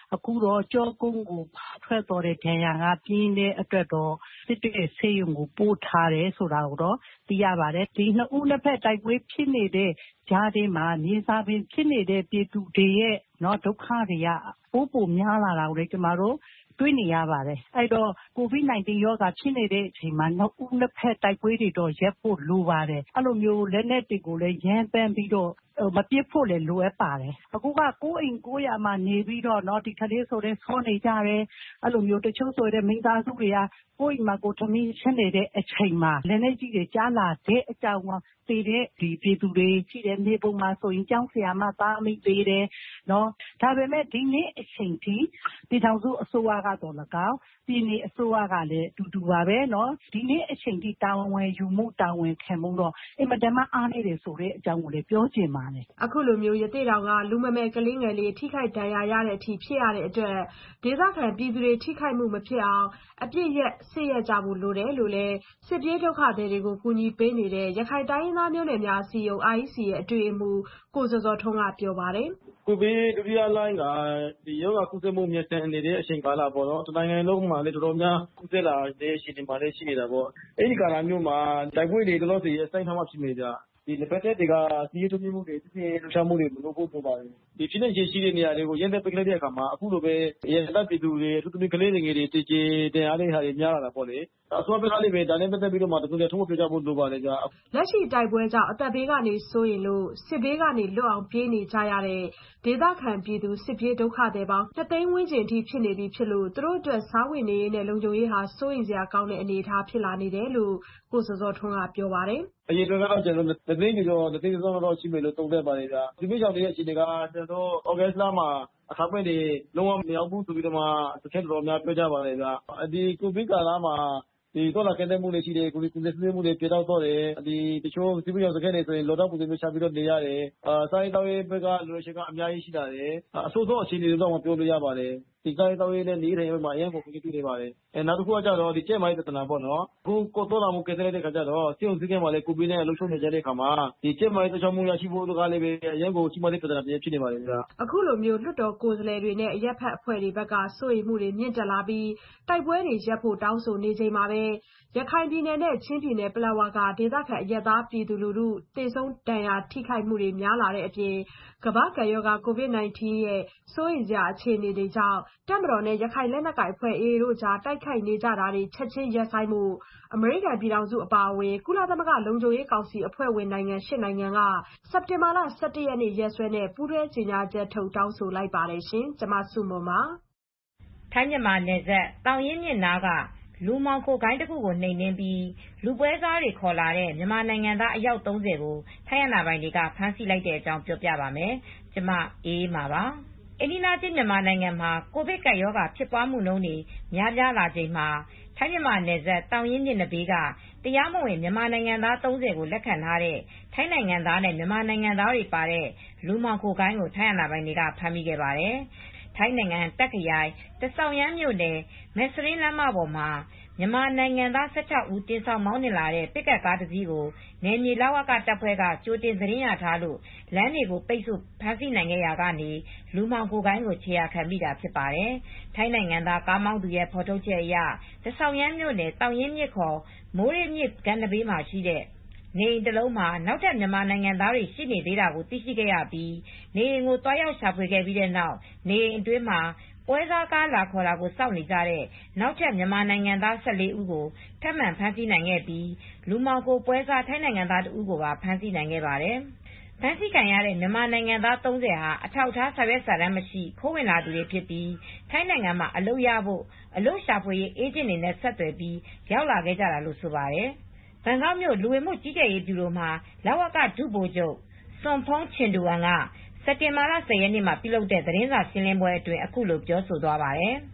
အခုတော့ကြောကုန်းကိုထွက်တော်တဲ့ဒဏ်ရာကပြင်းတဲ့အတွက်တော့စစ်တွေဆေးရုံကိုပို့ထားတယ်ဆိုတာကိုတော့သိရပါတယ်ဒီနှစ်ဦးနှစ်ဖက်တိုက်ပွဲဖြစ်နေတဲ့ကြားထဲမှာမြေစာပင်ဖြစ်နေတဲ့ပြည်သူတွေရဲ့ဒုက္ခတွေကပိုများလာတာကိုလည်းကျမတို့တွေ့နေရပါတယ်အဲ့တော့ COVID-19 ရောဂါဖြစ်နေတဲ့အချိန်မှာနှစ်ဦးနှစ်ဖက်တိုက်ပွဲတွေတော့ရပ်ဖို့လိုပါတယ်အဲ့လိုမျိုးလက်နက်တွေကိုလည်းရမ်းပန်းပြီးတော့မပစ်ဖို့လည်းလိုအပ်ပါတယ်အခုကကိုယ်အိမ်ကိုယ်ရမှာနေပြီးတော့ဒီကလေးဆိုတဲ့ဆောနေကြတယ်အဲ့လိုမျိုးတချို့ဆိုတဲ့မိသားစုတွေကကိုယ်အိမ်မှာကိုသမီးရှင်းနေတဲ့အချိန်မှာလက်နက်ကြီးတွေကြားလာတဲ့အကြောင်းတည်တဲ့ဒီပြည်သူတွေရှိတဲ့နေပုံမှာဆိုရင်ကျောင်းဆရာမသားအမိသေးတယ်ဒါပေမဲ့ဒီနေ့အချိန်ထိပြည်ထောင်စုအစိုးရကတော့၎င်းပြည်နယ်အစိုးရကလည်းအတူတူပါပဲဒီနေ့အချိန်ထိတာဝန်ယူမှုတာဝန်ခံမှုတော့အင်မတန်မှအားနေတယ်ဆိုတဲ့အကြောင်းကိုလည်းပြောချင်ပါတယ်အခုလိုမျိုးရသေ့တောင်ကလူမမယ်ကလေးငယ်လေးထိခိုက်ဒဏ်ရာရတဲ့အထိဖြစ်ရတဲ့အတွက်ဒေသခံပြည်သူတွေထိခိုက်မှုမဖြစ်အောင်အပြစ်ရက်စစ်ရက်ကြဖို့လိုတယ်လို့လည်းစစ်ပြေးဒုက္ခသည်တွေကိုကူညီပေးနေတဲ့ရခိုင်တိုင်းရင်းသားမျိုးနွယ်များအစည်းအရုံး IEC ရဲ့အတွင်းအမှူးကိုစောစောထွန်းကပြောပါတယ်ကိုဗစ်ဒုတိယလှိုင်းကဒီရောဂါကူးစက်မှုမြင့်တက်နေတဲ့အချိန်ကာလပေါ့တနိုင်ငံလုံးမှာလည်းတော်တော်များကူးစက်လာတဲ့အခြေအနေမှာလည်းရှိနေတာပေါ့အဲ့ဒီကာလမျိုးမှာတိုက်ပွဲတွေတော်တော်စီအဆိုင်ထားမှဖြစ်နေကြဒီလက်ပတ်တွေကစီးရဲထုတ်မှုတွေစစ်ဆေးလှုပ်ရှားမှုတွေမလုပ်ဖို့လိုပါတယ်ဒီဖြစ်နေရှိတဲ့နေရာတွေကိုရန်တဲ့ပိတ်လိုက်တဲ့အခါမှာအခုလိုပဲရန်တပ်ပြည်သူတွေအထူးသဖြင့်ကလေးငယ်တွေတည်ကြည်တင်အားတဲ့ဟာတွေများလာတာပေါ့လေအစိုးရဘက်ကလည်းပဲဒါနဲ့ပတ်သက်ပြီးတော့မှတခုတည်းထုံးပြောကြဖို့လိုပါတယ်ကြာလက်ရှိတိုက်ပွဲကြောင့်အသက်ဘေးကနေစိုးရင်လို့စစ်ဘေးကနေလွတ်အောင်ပြေးနေကြရတဲ့ဒေသခံပြည်သူစစ်ပြေးဒုက္ခသည်ပေါင်း2သိန်းဝန်းကျင်ထိဖြစ်နေပြီဖြစ်လို့သူတို့အတွက်စားဝတ်နေရေးနဲ့လုံခြုံရေးဟာစိုးရိမ်စရာကောင်းတဲ့အနေအထားဖြစ်လာနေတယ်လို့ကိုစောစောထွန်းကပြောပါတယ်အရင်ကတော့ကျွန်တော်တသိန်းကျော်တော့ရှိမယ်လို့သုံးသပ်ပါတယ်ကြာဒီမျိုးကြောင့်တဲ့အခြေအနေကကျွန်တော်ဩဂတ်စ်လမှာအခါပွင့်တွေလုံးဝမရောက်ဘူးဆိုပြီးတော့မှတစ်ချက်တော်များပြောကြပါတယ်ကြာဒီကိုဗစ်ကာလမှာဒီတော့လာကတဲ့မှုတွေရှိတယ်ကိုယ်ကိုယ်စစ်မှုတွေပြတော့တော့တယ်ဒီတချို့စီးပွားရေးစကားတွေဆိုရင်လောတော့ပုံစံမျိုးချပြီးတော့နေရတယ်စားရေးတောက်ရေးဘက်ကလူတွေရှိကအများကြီးရှိတာတယ်အဆိုးဆုံးအခြေအနေတွေတော့ပြောလို့ရပါတယ်ဒီစားရေးတောက်ရေးနဲ့နေထိုင်ရေးမှာအရင်ပုံပြနေပါတယ်နောက်တစ်ခုကကြတော့ဒီကျဲမိုင်းတနာပေါ့နော်အခုကိုတော့လာမှုကဲတဲ့ခါကျတော့စီုံစည်းကဲမှာလည်းကိုပြီးနဲ့လှုပ်ဆောင်နေကြတဲ့ခါမှာဒီကျဲမိုင်းတခြားမှုရရှိဖို့ကလည်းပဲအရင်ကိုရှိမတဲ့တနာပြဖြစ်နေပါတယ်ဗျာအခုလိုမျိုးလွတ်တော်ကိုယ်စားလှယ်တွေနဲ့အရက်ဖက်အဖွဲ့တွေဘက်ကစိုးရိမ်မှုတွေမြင့်တက်လာပြီးတိုက်ပွဲတွေရပ်ဖို့တောင်းဆိုနေချိန်မှာပဲရခိုင်ပြည်နယ်နဲ့ချင်းပြည်နယ်ပလက်ဝကဒေသခံအရပ်သားပြည်သူလူထုတေဆုံးဒဏ်ရာထိခိုက်မှုတွေများလာတဲ့အပြင်ကမ္ဘာ့ကပ်ရောဂါ COVID-19 ရဲ့စိုးရိမ်စရာအခြေအနေတွေကြောင့်တပ်မတော်နဲ့ရခိုင်လက်နက်ကိုင်အဖွဲ့ AA တို့ကြားတိုက်ခိုက်နေကြတာတွေချက်ချင်းရပ်ဆိုင်းမှုအမေရိကန်ပြည်ထောင်စုအပါအဝင်ကုလသမဂ္ဂလုံခြုံရေးကောင်စီအဖွဲ့ဝင်နိုင်ငံ8နိုင်ငံကစက်တင်ဘာလ17ရက်နေ့ရက်စွဲနဲ့ပူးတွဲကြေညာချက်ထုတ်တောင်းဆိုလိုက်ပါတယ်ရှင်။ကျွန်မစုမွန်ပါထိုင်းမြန်မာနယ်စပ်တောင်ရင်မြစ်နားကလူမှောင်ခိုဂိုဏ်းတစ်ခုကိုနှိမ်နင်းပြီးလူပွဲစားတွေခေါ်လာတဲ့မြန်မာနိုင်ငံသားအယောက်30ကိုထိုင်းအာဏာပိုင်တွေကဖမ်းဆီးလိုက်တဲ့အကြောင်းပြောပြပါမယ်။ကျွန်မအေးမာပါ။အိန္ဒိယချင်းမြန်မာနိုင်ငံမှာကိုဗစ်ကပ်ရောဂါဖြစ်ပွားမှုနှုန်းတွေများပြားလာချိန်မှာထိုင်းမြန်မာနယ်စပ်တောင်ရင်မြစ်နဘေးကတရားမဝင်မြန်မာနိုင်ငံသား30ကိုလက်ခံထားတဲ့ထိုင်းနိုင်ငံသားနဲ့မြန်မာနိုင်ငံသားတွေပါတဲ့လူမှောင်ခိုဂိုဏ်းကိုထိုင်းအာဏာပိုင်တွေကဖမ်းမိခဲ့ပါတယ်။ထိုင်းနိုင်ငံတက်ခရိုင်တဆောင်ရမ်းမြို့နယ်မဲစရင်းလမ်းမပေါ်မှာမြန်မာနိုင်ငံသား16ဦးတင်ဆောင်မောင်းနှင်လာတဲ့ပစ်ကပ်ကားတစ်စီးကိုနယ်မြေလဝကတပ်ဖွဲ့ကကြိုတင်သတင်းရထားလို့လမ်းတွေကိုပိတ်ဆို့ဖမ်းဆီးနိုင်ခဲ့ရာကနေလူမှောင်ခိုဂိုဏ်းကိုခြေရာခံမိတာဖြစ်ပါတယ်။ထိုင်းနိုင်ငံသားကားမောင်းသူရဲ့ဖော်ထုတ်ချက်အရတဆောင်ရမ်းမြို့နယ်တောင်ရင်မြစ်ခေါ်မိုးရမြစ်ကမ်းနဘေးမှာရှိတဲ့နေအိမ်တစ်လုံးမှာနောက်ထပ်မြန်မာနိုင်ငံသားတွေရှိနေသေးတာကိုသိရှိခဲ့ရပြီးနေအိမ်ကိုတွားရောက်ရှာဖွေခဲ့ပြီးတဲ့နောက်နေအိမ်အတွင်းမှာပွဲစားကားလာခေါ်တာကိုစောင့်နေကြတဲ့နောက်ထပ်မြန်မာနိုင်ငံသား14ဦးကိုထပ်မံဖမ်းဆီးနိုင်ခဲ့ပြီးလူမှောင်ခိုပွဲစားထိုင်းနိုင်ငံသား2ဦးကိုပါဖမ်းဆီးနိုင်ခဲ့ပါတယ်။ဖမ်းဆီးခံရတဲ့မြန်မာနိုင်ငံသား30ဟာအထောက်အထားစာရွက်စာတမ်းမရှိခိုးဝင်လာသူတွေဖြစ်ပြီးထိုင်းနိုင်ငံမှာအလုပ်ရဖို့အလုပ်ရှာဖွေရေးအေဂျင့်တွေနဲ့ဆက်သွယ်ပြီးရောက်လာခဲ့ကြတာလို့ဆိုပါတယ်။ဘန်ကောက်မြို့လူဝင်မှုကြီးကြပ်ရေးဗျူရိုမှာလဝကဒုဗိုလ်ချုပ်စွန်ဖုံးချင်တူဝမ်ကစက်တင်ဘာလ10ရက်နေ့မှာပြုလုပ်တဲ့သတင်းစာရှင်းလင်းပွဲအတွင်းအခုလိုပြောဆိုသွားပါတယ်။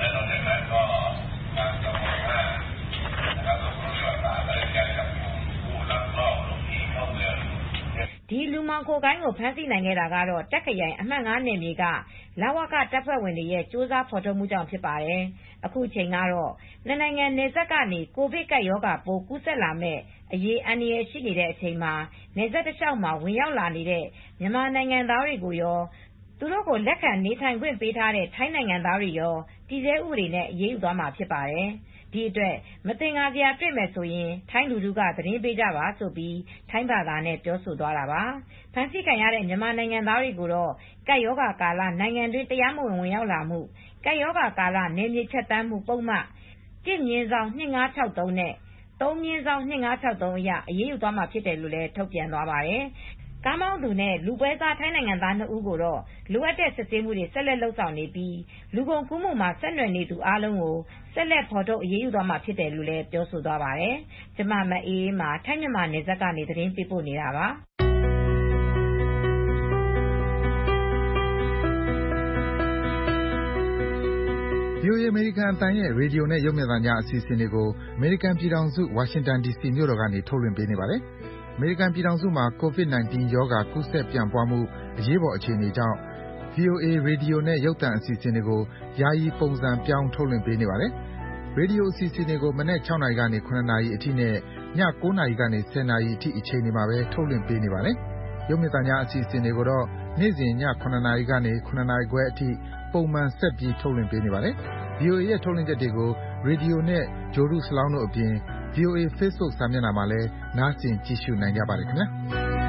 ဒီလူမှောင်ခိုဂိုဏ်းကိုဖမ်းဆီးနိုင်ခဲ့တာကတော့တက်ခရိုင်အမှတ် 5 နယ်မြေကလဝကတပ်ဖွဲ့ဝင်တွေရဲ့စူးစမ်းဖော်ထုတ်မှုကြောင့်ဖြစ်ပါတယ်။အခုချိန်ကတော့နှစ်နိုင်ငံနယ်စပ်ကနေကိုဗစ်ကပ်ရောဂါပိုးကူးစက်လာမဲ့အရေးအန္တရာယ်ရှိနေတဲ့အချိန်မှာနယ်စပ်တစ်လျှောက်မှာဝင်ရောက်လာနေတဲ့မြန်မာနိုင်ငံသားတွေကိုရောသူတို့ကိုလက်ခံနေထိုင်ခွင့်ပေးထားတဲ့ထိုင်းနိုင်ငံသားတွေရောတည်ဆဲဥပဒေနဲ့အရေးယူသွားမှာဖြစ်ပါတယ်။ဒီအတွက်မသင်္ကာစရာတွေ့မယ်ဆိုရင်ထိုင်းလူထုကသတင်းပေးကြပါဆိုပြီးထိုင်းဘာသာနဲ့ပြောဆိုသွားတာပါ။ဖမ်းဆီးခံရတဲ့မြန်မာနိုင်ငံသားတွေကိုတော့ကပ်ရောဂါကာလနိုင်ငံတွင်းတရားမဝင်ဝင်ရောက်လာမှုကပ်ရောဂါကာလနယ်မြေချက်တမ်းမှုပုံမှန်1/2563နဲ့3/2563အရအရေးယူသွားမှာဖြစ်တယ်လို့လည်းထုတ်ပြန်သွားပါတယ်။ကားမောင်းသူနဲ့လူပွဲစားထိုင်းနိုင်ငံသား2ဦးကိုတော့လိုအပ်တဲ့စစ်ဆေးမှုတွေဆက်လက်လုပ်ဆောင်နေပြီးလူကုန်ကူးမှုမှာဆက်နွယ်နေသူအားလုံးကိုဆက်လက်ဖော်ထုတ်အရေးယူသွားမှာဖြစ်တယ်လို့လည်းပြောဆိုသွားပါတယ်။ကျမမအေးမှာထိုင်းမြန်မာနယ်စပ်ကနေသတင်းပေးပို့နေတာပါ။ VOA အမေရိကန်အသံရဲ့ရေဒီယိုနဲ့ရုပ်မြင်သံကြားအစီအစဉ်တွေကိုအမေရိကန်ပြည်ထောင်စုဝါရှင်တန် DC မြို့တော်ကနေထုတ်လွှင့်ပေးနေပါတယ်။အမေရိကန်ပြည်ထောင်စုမှာ COVID-19 ရောဂါကူးစက်ပြန့်ပွားမှုအရေးပေါ်အခြေအနေကြောင့် VOA ရေဒီယိုနဲ့ရုပ်သံအစီအစဉ်တွေကိုယာယီပုံစံပြောင်းထုတ်လွှင့်ပေးနေပါတယ်။ရေဒီယိုအစီအစဉ်တွေကိုမနက်6နာရီကနေ9နာရီအထိနဲ့ည9နာရီကနေ10နာရီအထိအချိန်တွေမှာပဲထုတ်လွှင့်ပေးနေပါတယ်။ရုပ်မြင်သံကြားအစီအစဉ်တွေကိုတော့နေ့စဉ်ည9နာရီကနေ9နာရီခွဲအထိပုံမှန်ဆက်ပြီးထုတ်လွှင့်ပေးနေပါတယ်။ VOA ရဲ့ထုတ်လွှင့်ချက်တွေကိုရေဒီယိုနဲ့ဂြိုလ်တုစလောင်းတို့အပြင် VOA Facebook စာမျက်နှာမှာလည်းနားဆင်ကြည့်ရှုနိုင်ကြပါတယ်ခင်ဗျာ။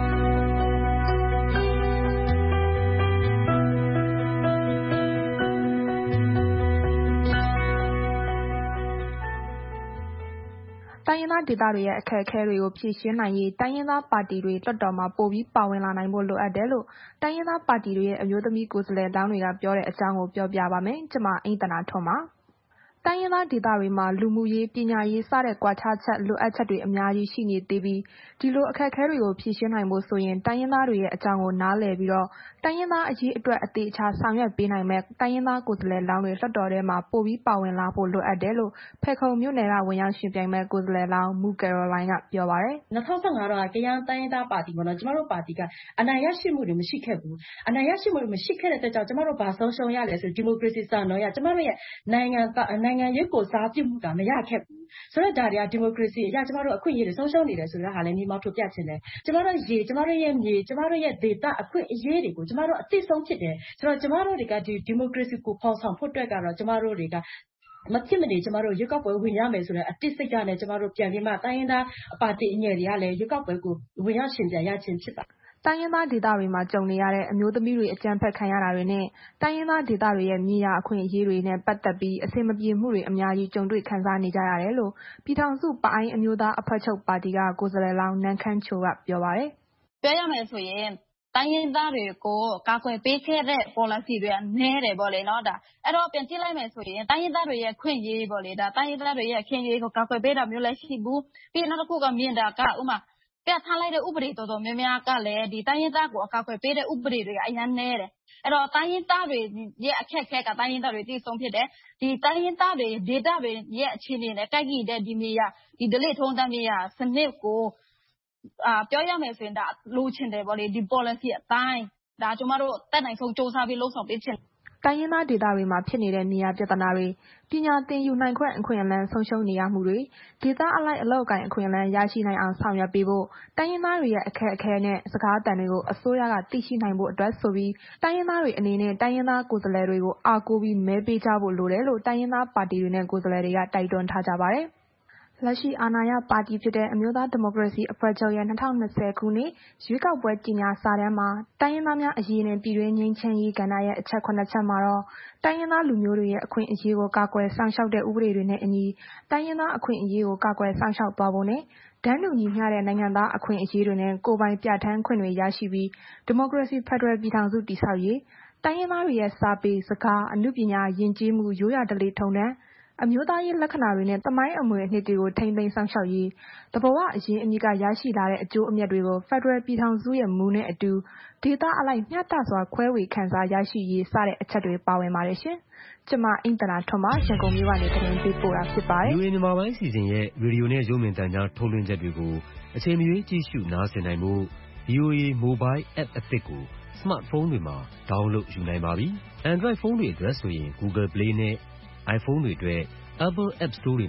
တိုင်းရင်းသားဒေသတွေရဲ့အခက်အခဲတွေကိုဖြေရှင်းနိုင်ရေးတိုင်းရင်းသားပါတီတွေလွှတ်တော်မှာပိုပြီးပါဝင်လာနိုင်ဖို့လိုအပ်တယ်လို့တိုင်းရင်းသားပါတီတွေရဲ့အမျိုးသမီးကိုယ်စားလှယ်လောင်းတွေကပြောတဲ့အကြောင်းကိုပြောပြပါမယ်။ကျွန်မအိမ့်သနာထွန်းပါ။တိုင်းရင်းသားဒေသတွေမှာလူမှုရေးပညာရေးစတဲ့ကွာခြားချက်လိုအပ်ချက်တွေအများကြီးရှိနေသေးပြီးဒီလိုအခက်အခဲတွေကိုဖြေရှင်းနိုင်ဖို့ဆိုရင်တိုင်းရင်းသားတွေရဲ့အကြောင်းကိုနားလည်ပြီးတော့တိုင်းရင်းသားအရေးအတွက်အသေးချာဆောင်ရွက်ပေးနိုင်မဲ့တိုင်းရင်းသားကိုယ်စားလှယ်လောင်းတွေလွှတ်တော်ထဲမှာပိုပြီးပါဝင်လာဖို့လိုအပ်တယ်လို့ဖယ်ခုံမြို့နယ်ကဝင်ရောက်ရှင်ပြိုင်မဲ့ကိုယ်စားလှယ်လောင်းမူကယ်ရိုလိုင်းကပြောပါတယ်။2015တော့ကရန်တိုင်းရင်းသားပါတီပေါ့နော်ကျမတို့ပါတီကအနိုင်ရရှိမှုတွေမရှိခဲ့ဘူး။အနိုင်ရရှိမှုတွေမရှိခဲ့တဲ့အတွက်ကြောင့်ကျမတို့ဘာဆုံးရှုံးရလဲဆိုဒီမိုကရေစီစံတော်ရကျမတို့ရဲ့နိုင်ငံရေးကိုစားပြုမှုကမရခဲ့ဘူး။ဆိုတော့ဒါတွေကဒီမိုကရေစီအရကျမတို့အခွင့်အရေးတွေဆုံးရှုံးနေတယ်ဆိုတဲ့ဟာလည်းမြေမောက်ထုတ်ပြချင်တယ်။ကျမတို့ရေကျမတို့ရဲ့မြေကျမတို့ရဲ့ဒေတာအခွင့်အရေးတွေကိုကျမတို့အသိဆုံးဖြစ်တယ်။ဆိုတော့ကျမတို့တွေကဒီမိုကရေစီကိုဖော်ဆောင်ဖို့အတွက်ကတော့ကျမတို့တွေကမဖြစ်မနေကျမတို့ရွေးကောက်ပွဲဝင်ရမယ်ဆိုတဲ့အတိတ်စိတ်ဓာတ်နဲ့ကျမတို့ပြန်ပြီးမှတိုင်းရင်းသားပါတီအငယ်တွေကလည်းရွေးကောက်ပွဲကိုဝင်ရောက်ရှင်ပြန်ရခြင်းဖြစ်ပါတယ်။တိုင်းရင်းသားဒေသတွေမှာကြုံနေရတဲ့အမျိုးသမီးတွေအကြမ်းဖက်ခံရတာတွေနဲ့တိုင်းရင်းသားဒေသတွေရဲ့မြေယာအခွင့်အရေးတွေနဲ့ပတ်သက်ပြီးအဆင်မပြေမှုတွေအများကြီးကြုံတွေ့ခံစားနေကြရတယ်လို့ပြည်ထောင်စုပအိုင်းအမျိုးသားအဖွဲ့ချုပ်ပါတီကကိုယ်စားလှယ်လောင်းနန်းခမ်းချိုကပြောပါတယ်။ပြောရမယ်ဆိုရင်တိုင်းရင်းသားတွေကိုကာကွယ်ပေးခဲ့တဲ့ policy တွေကနည်းတယ်ပေါ့လေနော်ဒါအဲ့တော့ပြန်ကြည့်လိုက်မယ်ဆိုရင်တိုင်းရင်းသားတွေရဲ့ခွင့်ရေးပေါ့လေဒါတိုင်းရင်းသားတွေရဲ့ခွင့်ရေးကိုကာကွယ်ပေးတာမျိုးလည်းရှိဘူးပြီးနောက်တစ်ခုကမြင်တာကဥမာပြထားလိုက်တဲ့ဥပဒေတော်တော်များများကလည်းဒီတိုင်းရင်းသားကိုအကာအကွယ်ပေးတဲ့ဥပဒေတွေကအများနဲ့တယ်အဲ့တော့တိုင်းရင်းသားတွေရဲ့အခက်အခဲကတိုင်းရင်းသားတွေသိဆုံးဖြစ်တယ်ဒီတိုင်းရင်းသားတွေဒေတာတွေရဲ့အခြေအနေနဲ့ကိုက်ကြည့်တဲ့ဒီမြေယာဒီဒလိထုံးတမ်းမြေယာစနစ်ကိုပြောရမယ်ဆိုရင်ဒါလိုချင်တယ်ပေါ့လေဒီ policy အတိုင်းဒါကျမတို့တက်နိုင်ဆုံးစ조사ပြီးလုပ်ဆောင်ပေးချင်တိုင်းရင်းသားဒေသတွေမှာဖြစ်နေတဲ့နေရာပြဿနာတွေပညာသင်ယူနိုင်ခွင့်အခွင့်အလမ်းဆုံးရှုံးနေရမှုတွေဒေသအလိုက်အလောက်အကိုင်အခွင့်အလမ်းရရှိနိုင်အောင်ဆောင်ရွက်ပေးဖို့တိုင်းရင်းသားတွေရဲ့အခက်အခဲနဲ့စကားသံတွေကိုအစိုးရကသိရှိနိုင်ဖို့အတွက်ဆိုပြီးတိုင်းရင်းသားတွေအနေနဲ့တိုင်းရင်းသားကိုယ်စားလှယ်တွေကိုအားကိုးပြီးမဲပေးကြဖို့လိုတယ်လို့တိုင်းရင်းသားပါတီတွေနဲ့ကိုယ်စားလှယ်တွေကတိုက်တွန်းထားကြပါတယ်။လက်ရှိအာဏာရပါတီဖြစ်တဲ့အမျိုးသားဒီမိုကရေစီအဖွဲ့ချုပ်ရဲ့2020ခုနှစ်ရွေးကောက်ပွဲကြေညာစာတမ်းမှာတိုင်းရင်းသားများအရေးနဲ့ပြည်တွင်းငြိမ်းချမ်းရေးကဏ္ဍရဲ့အချက်9ချက်မှာတော့တိုင်းရင်းသားလူမျိုးတွေရဲ့အခွင့်အရေးကိုကာကွယ်စောင့်ရှောက်တဲ့ဥပဒေတွေနဲ့အညီတိုင်းရင်းသားအခွင့်အရေးကိုကာကွယ်စောင့်ရှောက်သွားဖို့နဲ့တန်းတူညီမျှတဲ့နိုင်ငံသားအခွင့်အရေးတွေနဲ့ကိုယ်ပိုင်ပြဋ္ဌာန်းခွင့်တွေရရှိပြီးဒီမိုကရေစီဖက်ဒရယ်ပြည်ထောင်စုတည်ဆောက်ရေးတိုင်းရင်းသားတွေရဲ့စာပေစကားအမှုပညာယဉ်ကျေးမှုရိုးရာဓလေ့ထုံးတမ်းအမျိုးသားရေးလက္ခဏာတွေနဲ့သမိုင်းအမွေအနှစ်တွေကိုထိန်းသိမ်းစောင့်ရှောက်ရေးတဘဝအရင်အမြစ်ကရရှိလာတဲ့အကျိုးအမြတ်တွေကိုဖက်ဒရယ်ပြည်ထောင်စုရဲ့မူနဲ့အတူဒေသအလိုက်မျှတစွာခွဲဝေခံစားရရှိရေးစတဲ့အချက်တွေပါဝင်ပါတယ်ရှင်။ကျွန်မအိမ့်သနာထွန်းပါရန်ကုန်မြို့ကနေသတင်းပေးပို့တာဖြစ်ပါတယ်။ VOA မြန်မာပိုင်းစီစဉ်ရဲ့ရေဒီယိုနဲ့ရုပ်မြင်သံကြားထုတ်လွှင့်ချက်တွေကိုအချိန်မရွေးကြည့်ရှုနားဆင်နိုင်ဖို့ VOA Mobile App အသစ်ကို Smartphone တွေမှာ download ယူနိုင်ပါပြီ။ Android ဖုန်းတွေအတွက်ဆိုရင် Google Play နဲ့ iPhone တွေအတွက်Apple App Store တွေမှာ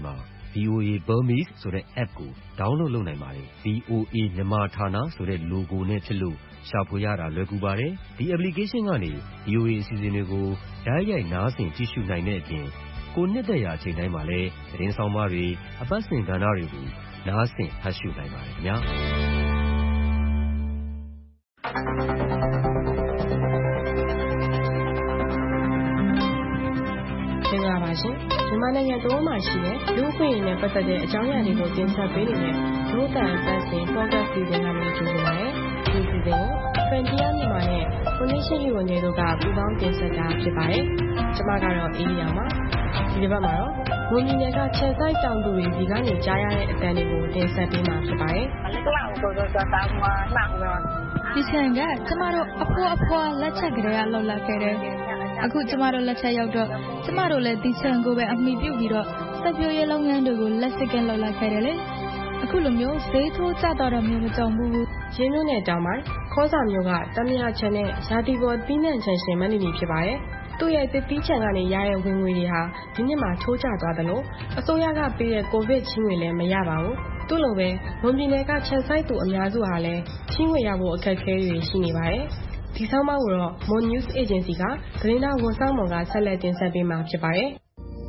VOA Burmese ဆိုတဲ့ app ကို download လုပ်နိုင်ပါတယ်။ VOA မြန်မာဌာနဆိုတဲ့ logo နဲ့ဖြစ်လို့ရှာဖွေရတာလွယ်ကူပါတယ်။ ဒီ application ကနေ VOA အစီအစဉ်တွေကိုတိုက်ရိုက်နားဆင်ကြည့်ရှုနိုင်တဲ့အပြင် ကိုယ်နှစ်သက်ရာအချိန်တိုင်းမှာလည်းသတင်းဆောင်မတွေ၊အပတ်စဉ်ကဏ္ဍတွေကိုနားဆင်ဖတ်ရှုနိုင်ပါတယ်ခင်ဗျာ။မင်္ဂလာပါရှင်မြန်မာနိုင်ငံတော်မှာရှိတဲ့လူ့အခွင့်အရေးနဲ့ပတ်သက်တဲ့အကြောင်းအရာတွေကိုတင်ဆက်ပေးနေတဲ့ဒုသံအပတ်စဉ် podcast စီစဉ်ကနေကြိုဆိုပါရစေ။ဒီစီစဉ်ကို Frontier မြန်မာနဲ့ Foundation Hero တို့ကပူးပေါင်းတင်ဆက်တာဖြစ်ပါတယ်။ကျွန်မကတော့အေးရပါ။ဒီတစ်ပတ်မှာတော့မွန်ပြည်နယ်ကခြံစိုက်တောင်သူတွေဒီကနေကြားရတဲ့အတန်တွေကိုတင်ဆက်ပေးမှာဖြစ်ပါတယ်။ဒီခြံကကျမတို့အဖွားလက်ချက်ကလေးကလောက်လာခဲ့တယ်။အခုကျမတို့လက်ချက်ရောက်တော့ကျမတို့လည်းဒီခြံကိုပဲအမိပြုပြီးတော့စိုက်ပျိုးရေးလုပ်ငန်းတွေကိုလက်စကင်လောက်လာခဲ့တယ်လေ။အခုလိုမျိုးဈေးထိုးကျတော့မျိုးမကြုံဘူး။ရင်းနှီးတဲ့တောင်ပိုင်းခေါစာမျိုးကတမယာခြံနဲ့ရာသီပေါ်သီးနှံခြံရှင်မန္တလေးဖြစ်ပါတယ်။သူ့ရဲ့သစ်သီးခြံကနေရတဲ့ဝင်ငွေတွေဟာဒီနှစ်မှာထိုးကျသွားတယ်လို့အစိုးရကပေးတဲ့ကိုဗစ်ချင်းငွေလည်းမရပါဘူး။သူ့လိုပဲမွန်ပြည်နယ်ကခြံစိုက်သူအများစုဟာလည်းချင်းငွေရဖို့အခက်အခဲတွေရှိနေပါတယ်။ဒီဆောင်းပါးကိုတော့ Mon News Agency ကသတင်းသားဝန်ဆောင်မောင်ကဆက်လက်တင်ဆက်ပေးမှာဖြစ်ပါတယ်။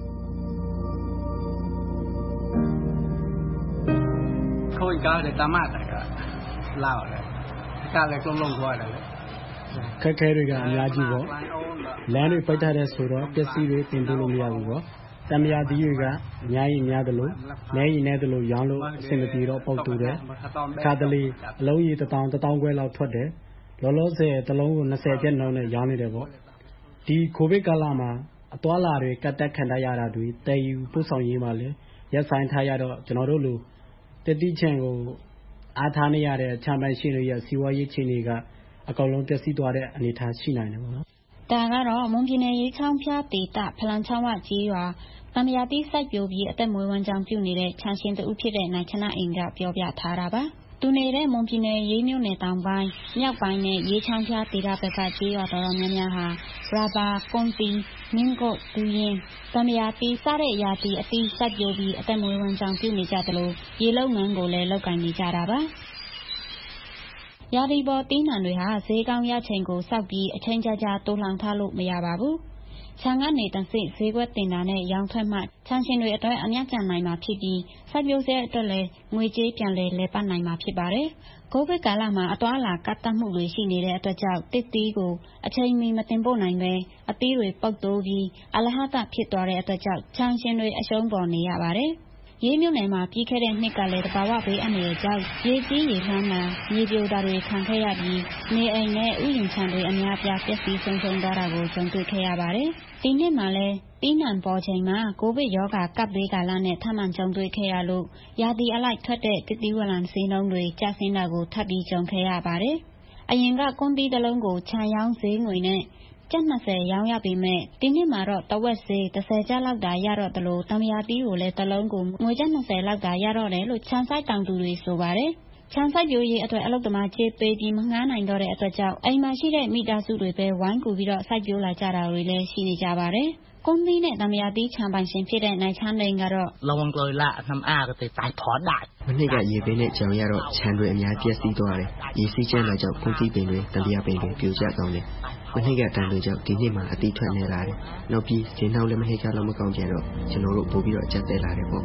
ကိုယ်ကလည်းတမတ်တယ်ကလာတယ်ကလည်းကုန်လုံးသွားတယ်လေခက်ခဲတွေကအများကြီးပေါ့လမ်းတွေပိတ်ထားတဲ့ဆိုတော့ပစ္စည်းတွေတင်ပို့လို့မရဘူးပေါ့တမယာသီးတွေကအများကြီးများတယ်လို့နဲရင်နဲ့တယ်လို့ရောင်းလို့အဆင်မပြေတော့ပုတ်တူတယ်ခါတလေအလုံးကြီး1000ခွဲလောက်ထွက်တယ်လောလောဆယ်တစ်လုံးကို20ကျပ်နှုန်းနဲ့ရောင်းနေတယ်ပေါ့ဒီကိုဗစ်ကာလမှာအသွားလာတွေကတ်တက်ခံထားရတာတွေတည်ယူပို့ဆောင်ရေးမှာလည်းရက်ဆိုင်ထားရတော့ကျွန်တော်တို့လိုတတိချံကိုအားထားနေရတဲ့ခြံပိုင်ရှင်တွေရဲ့စီးပွားရေးအခြေအနေကအကောင်လုံးပျက်စီးသွားတဲ့အနေအထားရှိနိုင်တယ်ပေါ့နော်ဒါကတော့မွန်ပြည်နယ်ရေးချောင်းဖျားဒေသဖလန်ချောင်းဝကြီးရွာတမယာတိစိုက်ပျိုးပြီးအသက်မွေးဝမ်းကြောင်းပြုနေတဲ့ခြံရှင်တူဖြစ်တဲ့နိုင်ချနာအိမ်ကပြောပြထားတာပါသူနေတဲ့မွန်ပြည်နယ်ရေးမြို့နယ်တောင်ပိုင်းမြောက်ပိုင်းနဲ့ရေးချောင်းဖျားဒေသဘက်ကကြီးရွာတော်တော်များများဟာရာဘာကွန်တီမင်းကုတ်ဒူရင်တမယာတိစတဲ့ရာသီအသီးစိုက်ပျိုးပြီးအသက်မွေးဝမ်းကြောင်းပြုနေကြတယ်လို့ရေလုံငန်းကိုလည်းလောက်ကိုင်နေကြတာပါရာသီပေါ်တီးနှံတွေဟာဈေးကောင်းရချိန်ကိုစောက်ပြီးအချိန်ကြာကြာတိုးလှောင်ထားလို့မရပါဘူးခြံကနေတဆင့်ဈေးကွက်တင်တာနဲ့ရောင်းထွက်မှခြံရှင်တွေအတွက်အမြတ်ကျန်နိုင်မှာဖြစ်ပြီးစိုက်ပျိုးစဲအတွက်လည်းငွေကြေးပြန်လည်ပတ်နိုင်မှာဖြစ်ပါတယ်ကိုဗစ်ကာလမှာအသွားအလာကတ်တက်မှုတွေရှိနေတဲ့အတွက်ကြောင့်တစ်သီးကိုအချိန်မီမတင်ပို့နိုင်ပဲအသီးတွေပုတ်တိုးပြီးအလဟတဖြစ်သွားတဲ့အတွက်ကြောင့်ခြံရှင်တွေအရှုံးပေါ်နေရပါတယ်ရေးမြို့နယ်မှာပြီးခဲ့တဲ့နှစ်ကလည်းတဘာဝဘေးအန္တရာယ်ကြောင့်ရေကြီးရေလှမ်းတာမြေပြိုတာတွေခံခဲ့ရပြီးနေအိမ်နဲ့ဥယျာဉ်ခြံတွေအများပြားပျက်စီးဆုံးရှုံးသွားတာကိုကြုံတွေ့ခဲ့ရပါတယ်။ဒီနှစ်မှာလည်းပြီးနံပေါ်ချိန်မှာကိုဗစ်ရောဂါကပ်ဘေးကာလနဲ့ထပ်မံကြုံတွေ့ခဲ့ရလို့ရာသီအလိုက်ထွက်တဲ့တစ်သီးဝလံဈေးနှုန်းတွေကျဆင်းတာကိုထပ်ပြီးကြုံခဲ့ရပါတယ်။အရင်ကကွန်တီတစ်လုံးကိုခြံရောင်းဈေးငွေနဲ့ကျပ်20ရောင်းရပေမဲ့ဒီနှစ်မှာတော့တဝက်ဈေး30ကျပ်လောက်သာရတော့တယ်လို့တမယာတီးကိုလည်းတစ်လုံးကိုငွေကျပ်20လောက်သာရတော့တယ်လို့ခြံစိုက်တောင်သူတွေဆိုပါတယ်ခြံစိုက်ပျိုးရေးအတွက်အလုပ်သမားကြေးပေးပြီးမငှားနိုင်တော့တဲ့အတွက်ကြောင့်အိမ်မှာရှိတဲ့မိသားစုတွေပဲဝိုင်းကူပြီးတော့စိုက်ပျိုးလာကြတာတွေလည်းရှိနေကြပါတယ်ကွန်တီနဲ့တမယာတီးခြံပိုင်ရှင်ဖြစ်တဲ့နိုင်ချမ်းနေကတော့လောင်ကလာနှမ်းအားကတိုင်ထောဒါမနေ့ကရေပင်းနဲ့ကြောင်ရတော့ခြံတွေအများပြည့်စည်သွားတယ်ရေစီးကျန်းလာကြောင့်ကွန်တီပင်တွေတမယာပင်တွေပြိုကျသွားတယ်မနေ့ကတန်တွေကြောင့်ဒီနေ့မှာအတိထွက်နေလာတယ်နောက်ပြီးဈေးနှောင်းလည်းမနေ့ကလောက်မကောင်းကြတော့ကျွန်တော်တို့ပို့ပြီးတော့ကျက်သေးလာတယ်ပေါ့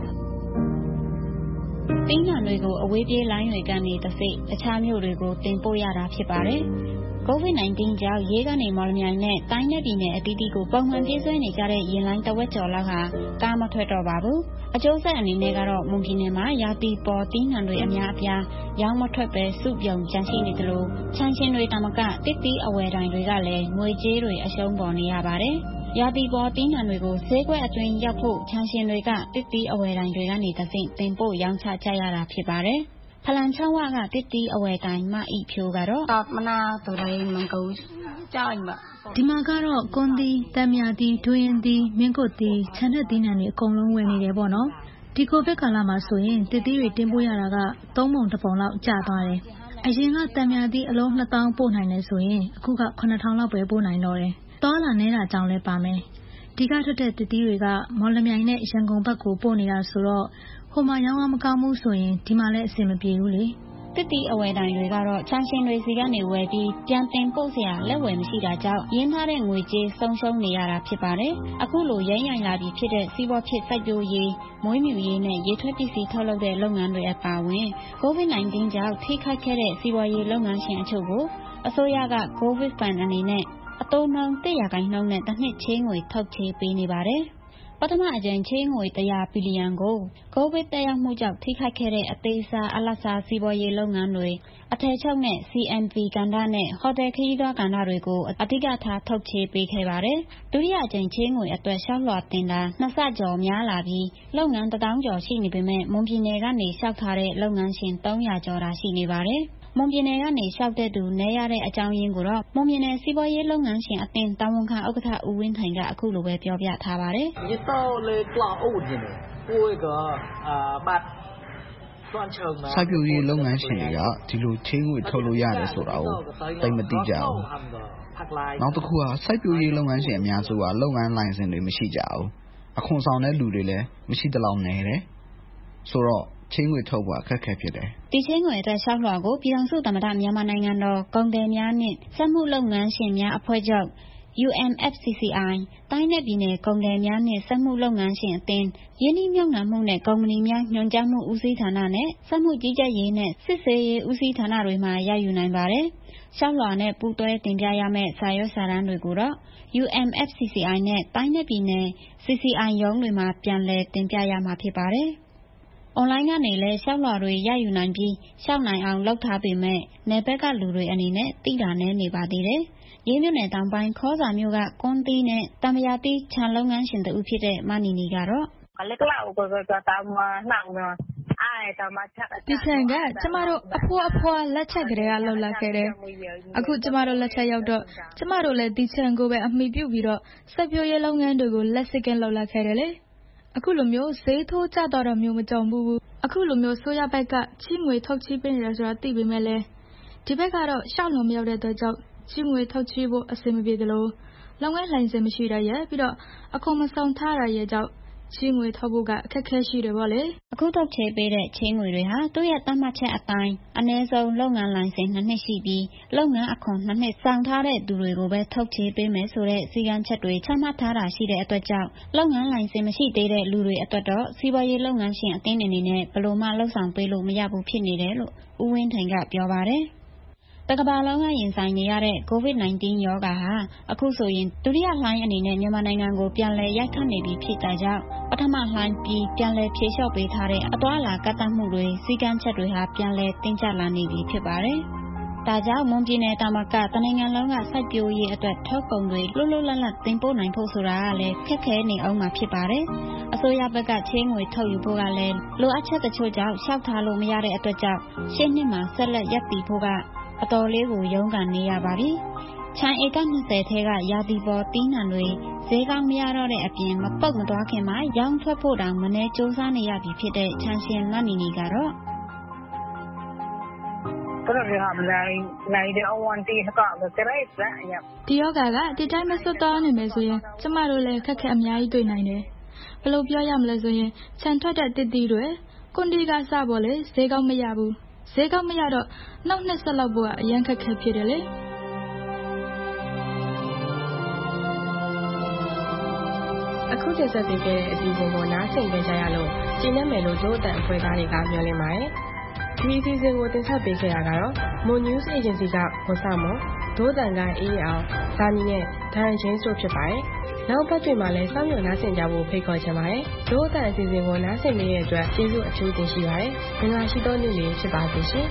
တင်းနှံတွေကိုအဝေးပြေးလိုင်းတွေကနေတစ်စိတ်အခြားမြို့တွေကိုတင်ပို့ရတာဖြစ်ပါတယ်COVID-19 ကြောင့်ရေးကနေမော်လမြိုင်နဲ့တိုင်းနယ်ပြည်နယ်အသီးသီးကိုပုံမှန်ပြေးဆွဲနေကြတဲ့ရင်လိုင်းတဝက်ကျော်လောက်ဟာကားမထွက်တော့ပါဘူးအကျိုးဆက်အနေနဲ့ကတော့မွန်ပြည်နယ်မှာရာသီပေါ်တင်းနှံတွေအများအပြားရောင်းမထွက်ပဲစုပြုံကျန်ရှိနေသလိုခြံရှင်တွေတမကတစ်သီးအဝယ်တိုင်းတွေကလည်းငွေကြေးတွေအရှုံးပေါ်နေရပါတယ်ရာသီပေါ်တင်းနှံတွေကိုဈေးကွက်အတွင်းရောက်ဖို့ခြံရှင်တွေကတစ်သီးအဝယ်တိုင်းတွေကနေတဆင့်တင်ပို့ရောင်းချကြရတာဖြစ်ပါတယ်ဖလန်ချောင်းဝကတစ်တီအဝယ်တိုင်းမအီဖြိုးကတော့မနာတူတိုင်းမကူကြောက်မှာဒီမှာကတော့ကွန်တီတမယာတီဒွင်းတီမင်းကုတ်တီခြံတဲ့တီးနှံတွေအကုန်လုံးဝယ်နေတယ်ပေါ့နော်ဒီကိုဗစ်ကာလမှာဆိုရင်တစ်တီတွေတင်ပို့ရတာက3ပုံ1ပုံလောက်ကျသွားတယ်အရင်ကတမယာတီအလုံး2000ပို့နိုင်တယ်ဆိုရင်အခုက9000လောက်ပဲပို့နိုင်တော့တယ်သွားလာနေတာကြောင့်လည်းပါမယ်ဒီကထွက်တဲ့သစ်သီးတွေကမော်လမြိုင်နဲ့ရန်ကုန်ဘက်ကိုပို့နေတာဆိုတော့ဟိုမှာရောင်းမကောင်းဘူးဆိုရင်ဒီမှာလည်းအဆင်မပြေဘူးလေသစ်သီးအဝယ်တိုင်းတွေကတော့ချန်ရှင်တွေစီကနေဝယ်ပြီးပြန်တင်ပို့စရာလက်ဝယ်မရှိတာကြောင့်ရင်းထားတဲ့ငွေကြေးဆုံးရှုံးနေရတာဖြစ်ပါတယ်အခုလိုရိုင်းရိုင်လာပြီးဖြစ်တဲ့စီးပွားဖြစ်စိုက်ပျိုးရေးမွေးမြူရေးနဲ့ရေထွက်ပစ္စည်းထုတ်လုပ်တဲ့လုပ်ငန်းတွေအပါအဝင် COVID-19 ကြောင့်ထိခိုက်ခဲ့တဲ့စီးပွားရေးလုပ်ငန်းရှင်အချို့ကိုအစိုးရက COVID Fund အနေနဲ့အတိုးနှုန်း100%နဲ့တစ်နှစ်ချေးငွေထုတ်ချေးပေးနေပါတယ်ပထမအကြိမ်ချေးငွေ100ဘီလီယံကိုကိုဗစ်တက်ရောက်မှုကြောင့်ထိခိုက်ခဲ့တဲ့အသေးစားအလတ်စားစီးပွားရေးလုပ်ငန်းတွေအထည်ချုပ်နဲ့ CMV ကဏ္ဍနဲ့ဟိုတယ်ခရီးသွားကဏ္ဍတွေကိုအဓိကထားထုတ်ချေးပေးခဲ့ပါတယ်ဒုတိယအကြိမ်ချေးငွေအတွက်လျှောက်လွှာတင်တာ2ဆကျော်များလာပြီးလုပ်ငန်း1000ကျော်ရှိနေပေမဲ့မွန်ပြည်နယ်ကနေလျှောက်ထားတဲ့လုပ်ငန်းရှင်300ကျော်တာရှိနေပါတယ်မွန်ပြည်နယ်ကနေလျှောက်တဲ့သူနေရတဲ့အကြောင်းရင်းကိုတော့မွန်ပြည်နယ်စီးပွားရေးလုပ်ငန်းရှင်အသင်းတာဝန်ခံဥက္ကဋ္ဌဦးဝင်းထိုင်ကအခုလိုပဲပြောပြထားပါတယ်။ဒီတော့လေကလာအိုဒီနေကိုယ်ကဘတ်စိုက်ပျိုးရေးလုပ်ငန်းရှင်တွေကဒီလိုချေးငွေထုတ်လို့ရတယ်ဆိုတာကိုသိမသိကြဘူး။နောက်တစ်ခုကစိုက်ပျိုးရေးလုပ်ငန်းရှင်အများစုကလုပ်ငန်းလိုင်စင်တွေမရှိကြဘူး။အခွန်ဆောင်တဲ့လူတွေလည်းမရှိတလောက်နေတယ်။ဆိုတော့ချေးငွေထုတ်ဖို့အခက်အခဲဖြစ်တယ်။ဒီချေးငွေအတွက်လျှောက်လွှာကိုပြည်ထောင်စုသမ္မတမြန်မာနိုင်ငံတော်ကုန်သည်များနှင့်စက်မှုလုပ်ငန်းရှင်များအဖွဲ့ချုပ် UMFCCI တိုင်းနယ်ပြည်နယ်ကုန်သည်များနှင့်စက်မှုလုပ်ငန်းရှင်အသင်းရင်းနှီးမြှုပ်နှံမှုနဲ့ကုမ္ပဏီများညွှန်ကြားမှုဦးစီးဌာနနဲ့စက်မှုကြီးကြပ်ရေးနဲ့စစ်ဆေးရေးဦးစီးဌာနတွေမှရယူနိုင်ပါတယ်။လျှောက်လွှာနဲ့ပူးတွဲတင်ပြရမယ့်စာရွက်စာတမ်းတွေကိုတော့ UMFCCI နဲ့တိုင်းနယ်ပြည်နယ် CCI ရုံးတွေမှာပြန်လည်တင်ပြရမှာဖြစ်ပါတယ်။ online ကနေလည်းလျှောက်လွှာတွေရယူနိုင်ပြီးလျှောက်နိုင်အောင်လုပ်ထားပေမဲ့နယ်ဘက်ကလူတွေအနေနဲ့သိတာနည်းနေပါသေးတယ်။ရေးမြို့နယ်တောင်ပိုင်းခေါ်စာမြို့ကကွန်တီနဲ့တံမယာတီခြံလုပ်ငန်းရှင်တူဖြစ်တဲ့မနီနီကတော့ဒီခြံကကျမတို့အဖွာလက်ချက်ကလေးကလှုပ်လာခဲ့တယ်။အခုကျမတို့လက်ချက်ရောက်တော့ကျမတို့လည်းဒီခြံကိုပဲအမိပြုပြီးတော့စိုက်ပျိုးရေးလုပ်ငန်းတွေကိုလက်စစ်ကင်းလှုပ်လာခဲ့တယ်လေ။အခုလိုမျိုးဈေးထိုးကျတော့မျိုးမကြုံဘူး။အခုလိုမျိုးဆိုရဘက်ကချီးငွေထုတ်ချီးပေးနေတယ်ဆိုတာသိပေမဲ့လည်းဒီဘက်ကတော့ရှောက်လို့မရောက်တဲ့အတွက်ကြောင့်ချီးငွေထုတ်ချီးဖို့အဆင်မပြေသလိုလုပ်ငန်းလိုင်စင်မရှိတဲ့ရဲ့ပြီးတော့အခွန်မဆောင်ထားရရဲ့ကြောင့်ချီးငွေထုတ်ဖို့ကအခက်အခဲရှိတယ်ပေါ့လေအခုထုတ်ချေးပေးတဲ့ချီးငွေတွေဟာသူ့ရဲ့သတ်မှတ်ချက်အတိုင်းအနည်းဆုံးလုပ်ငန်းလိုင်စင်2နှစ်ရှိပြီးလုပ်ငန်းအခွန်2နှစ်ဆောင်ထားတဲ့သူတွေကိုပဲထုတ်ချေးပေးမယ်ဆိုတဲ့စီကံချက်တွေချမှတ်ထားတာရှိတဲ့အတွက်ကြောင့်လုပ်ငန်းလိုင်စင်မရှိသေးတဲ့လူတွေအတွက်တော့စီးပွားရေးလုပ်ငန်းရှင်အသင်းအနေနဲ့ဘယ်လိုမှလှုပ်ဆောင်ပေးလို့မရဘူးဖြစ်နေတယ်လို့ဦးဝင်းထိုင်ကပြောပါတယ်တကမ္ဘာလုံးကရင်ဆိုင်နေရတဲ့ COVID-19 ရောဂါဟာအခုဆိုရင်ဒုတိယလှိုင်းအနေနဲ့မြန်မာနိုင်ငံကိုပြန်လည်ရိုက်ခတ်နေပြီဖြစ်တာကြောင့်ပထမလှိုင်းပြီးပြန်လည်ဖြေလျှော့ပေးထားတဲ့အသွားအလာကန့်သတ်မှုတွေစီကံချက်တွေဟာပြန်လည်တင်းကျပ်လာနေပြီဖြစ်ပါတယ်။ဒါကြောင့်မွန်ပြည်နယ်တာမကတနိုင်ငံလုံးကစိုက်ပျိုးရေးအတွက်ထုတ်ကုန်တွေလွတ်လွတ်လပ်လပ်တင်ပို့နိုင်ဖို့ဆိုတာကလည်းခက်ခဲနေအောင်မှာဖြစ်ပါတယ်။အစိုးရဘက်ကချေးငွေထုတ်ယူဖို့ကလည်းလိုအပ်ချက်တချို့ကြောင့်လျှောက်ထားလို့မရတဲ့အတွက်ကြောင့်ရှေ့နှစ်မှာဆက်လက်ရပ်တည်ဖို့ကအတော်လေးကိုရုန်းကန်နေရပါပြီ။ခြံဧက20ထဲကရာသီပေါ်တီးနှံတွေဈေးကောင်းမရတော့တဲ့အပြင်မပုတ်မသွားခင်မှာရောင်းထွက်ဖို့တောင်မနှဲစူးစမ်းနေရပြီဖြစ်တဲ့ခြံရှင်မနီနီကတော့ဒီယောဂါကဒီတိုင်းမဆွတ်တော့နေမယ်ဆိုရင်ကျမတို့လည်းခက်ခဲအများကြီးတွေ့နိုင်တယ်ဘယ်လိုပြောရမလဲဆိုရင်ခြံထွက်တဲ့တစ်တီးတွေကွန်တီကစပေါ်လေဈေးကောင်းမရဘူးဈေးကောင်းမရတော့နောက်နှစ်ဆက်လောက်ဖို့ကအရင်ခက်ခဲဖြစ်တယ်လေအခုတင်ဆက်ပေးခဲ့တဲ့အစီအစဉ်ကိုနားဆင်ကြရလို့ကျင်းနေမယ်လို့ဒို့အတန်အဖွဲ့သားတွေကမျှော်လင့်ပါတယ်ဒီအစီအစဉ်ကိုတင်ဆက်ပေးခဲ့တာကတော့ Moon News Agency ကဝန်ဆောင်မှုဒို့အတန်ကအေးအောင်ဇာနီနဲ့ဒန်ချင်းတို့ဖြစ်ပါတယ်နောက်ပတ်တွင်မှာလည်းစောင့်မျှော်နားဆင်ကြဖို့ဖိတ်ခေါ်ချင်ပါတယ်ဒို့အတန်အစီအစဉ်ကိုနားဆင်နေတဲ့အတွက်ကျေးဇူးအထူးတင်ရှိပါတယ်မင်္ဂလာရှိသောနေ့လေးဖြစ်ပါစေရှင်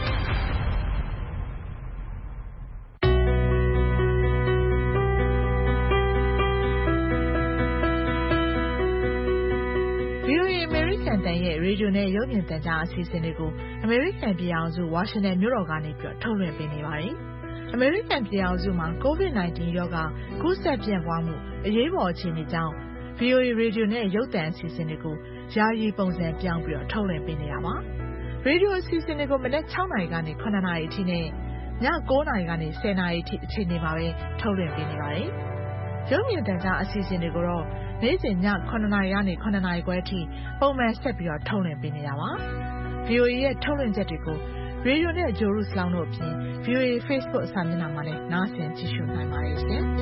တန်ရဲ့ရေဒီယိုနဲ့ရုပ်မြင်သံကြားအစီအစဉ်တွေကိုအမေရိကန်ပြည်ထောင်စုဝါရှင်တန်မြို့တော်ကနေထုတ်လွှင့်ပေးနေပါတယ်။အမေရိကန်ပြည်ထောင်စုမှာ COVID-19 ရောဂါကူးစက်ပြန့်ပွားမှုအရေးပေါ်အခြေအနေကြောင့် VOA ရေဒီယိုနဲ့ရုပ်သံအစီအစဉ်တွေကိုယာယီပုံစံပြောင်းပြီးထုတ်လွှင့်ပေးနေတာပါ။ရေဒီယိုအစီအစဉ်တွေကိုမနက်6နာရီကနေ9နာရီအထိနဲ့ည9နာရီကနေ10နာရီအထိအချိန်တွေမှာပဲထုတ်လွှင့်ပေးနေပါတယ်။ရုပ်မြင်သံကြားအစီအစဉ်တွေကိုတော့နေ့စဉ်ည9:00 နာရီကနေ9:00 နာရီခွဲအထိပုံမှန်ဆက်ပြီးထုတ်လွှင့်ပေးနေတာပါ။ VOA ရဲ့ထုတ်လွှင့်ချက်တွေကိုရေဒီယိုနဲ့ဂျိုရုစလောင်းတို့အပြင် VOA Facebook စာမျက်နှာမှာလည်းနားဆင်ကြည့်ရှုနိုင်ပါတယ်ရှင်။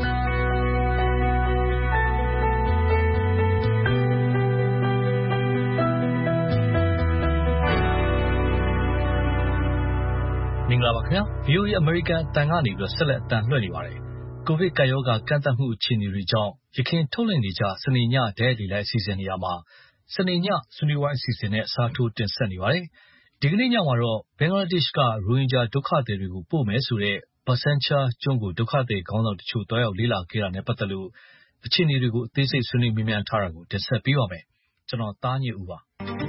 မင်္ဂလာပါခင်ဗျာ VOA American အတန်ကနေပြီးဆက်လက်အတန်လွှင့်နေပါတယ်။ ကိုဗစ်ကပ်ရောဂါကန့်သတ်မှုအခြေအနေတွေကြောင့်ရခိုင်ထုတ်လွှင့်နေကြစနေညဒဲလီလိုက်အစီအစဉ်နေရာမှာစနေညဆွေးနွေးဝိုင်းအစီအစဉ်နဲ့အစားထိုးတင်ဆက်နေပါတယ်။ဒီကနေ့ညမှာတော့ဘင်္ဂလားဒေ့ရှ်ကရိုဟင်ဂျာဒုက္ခသည်တွေကိုပို့မယ်ဆိုတဲ့ဘာဆန်ချာကျွန်းကိုဒုက္ခသည်ခေါင်းဆောင်တချို့တွားရောက်လေ့လာခဲ့တာနဲ့ပတ်သက်လို့အခြေအနေတွေကိုအသေးစိတ်ဆွေးနွေးမြန်းမြန်းထားတာကိုတင်ဆက်ပေးပါမယ်။ကျွန်တော်သားညစ်ဦးပါ။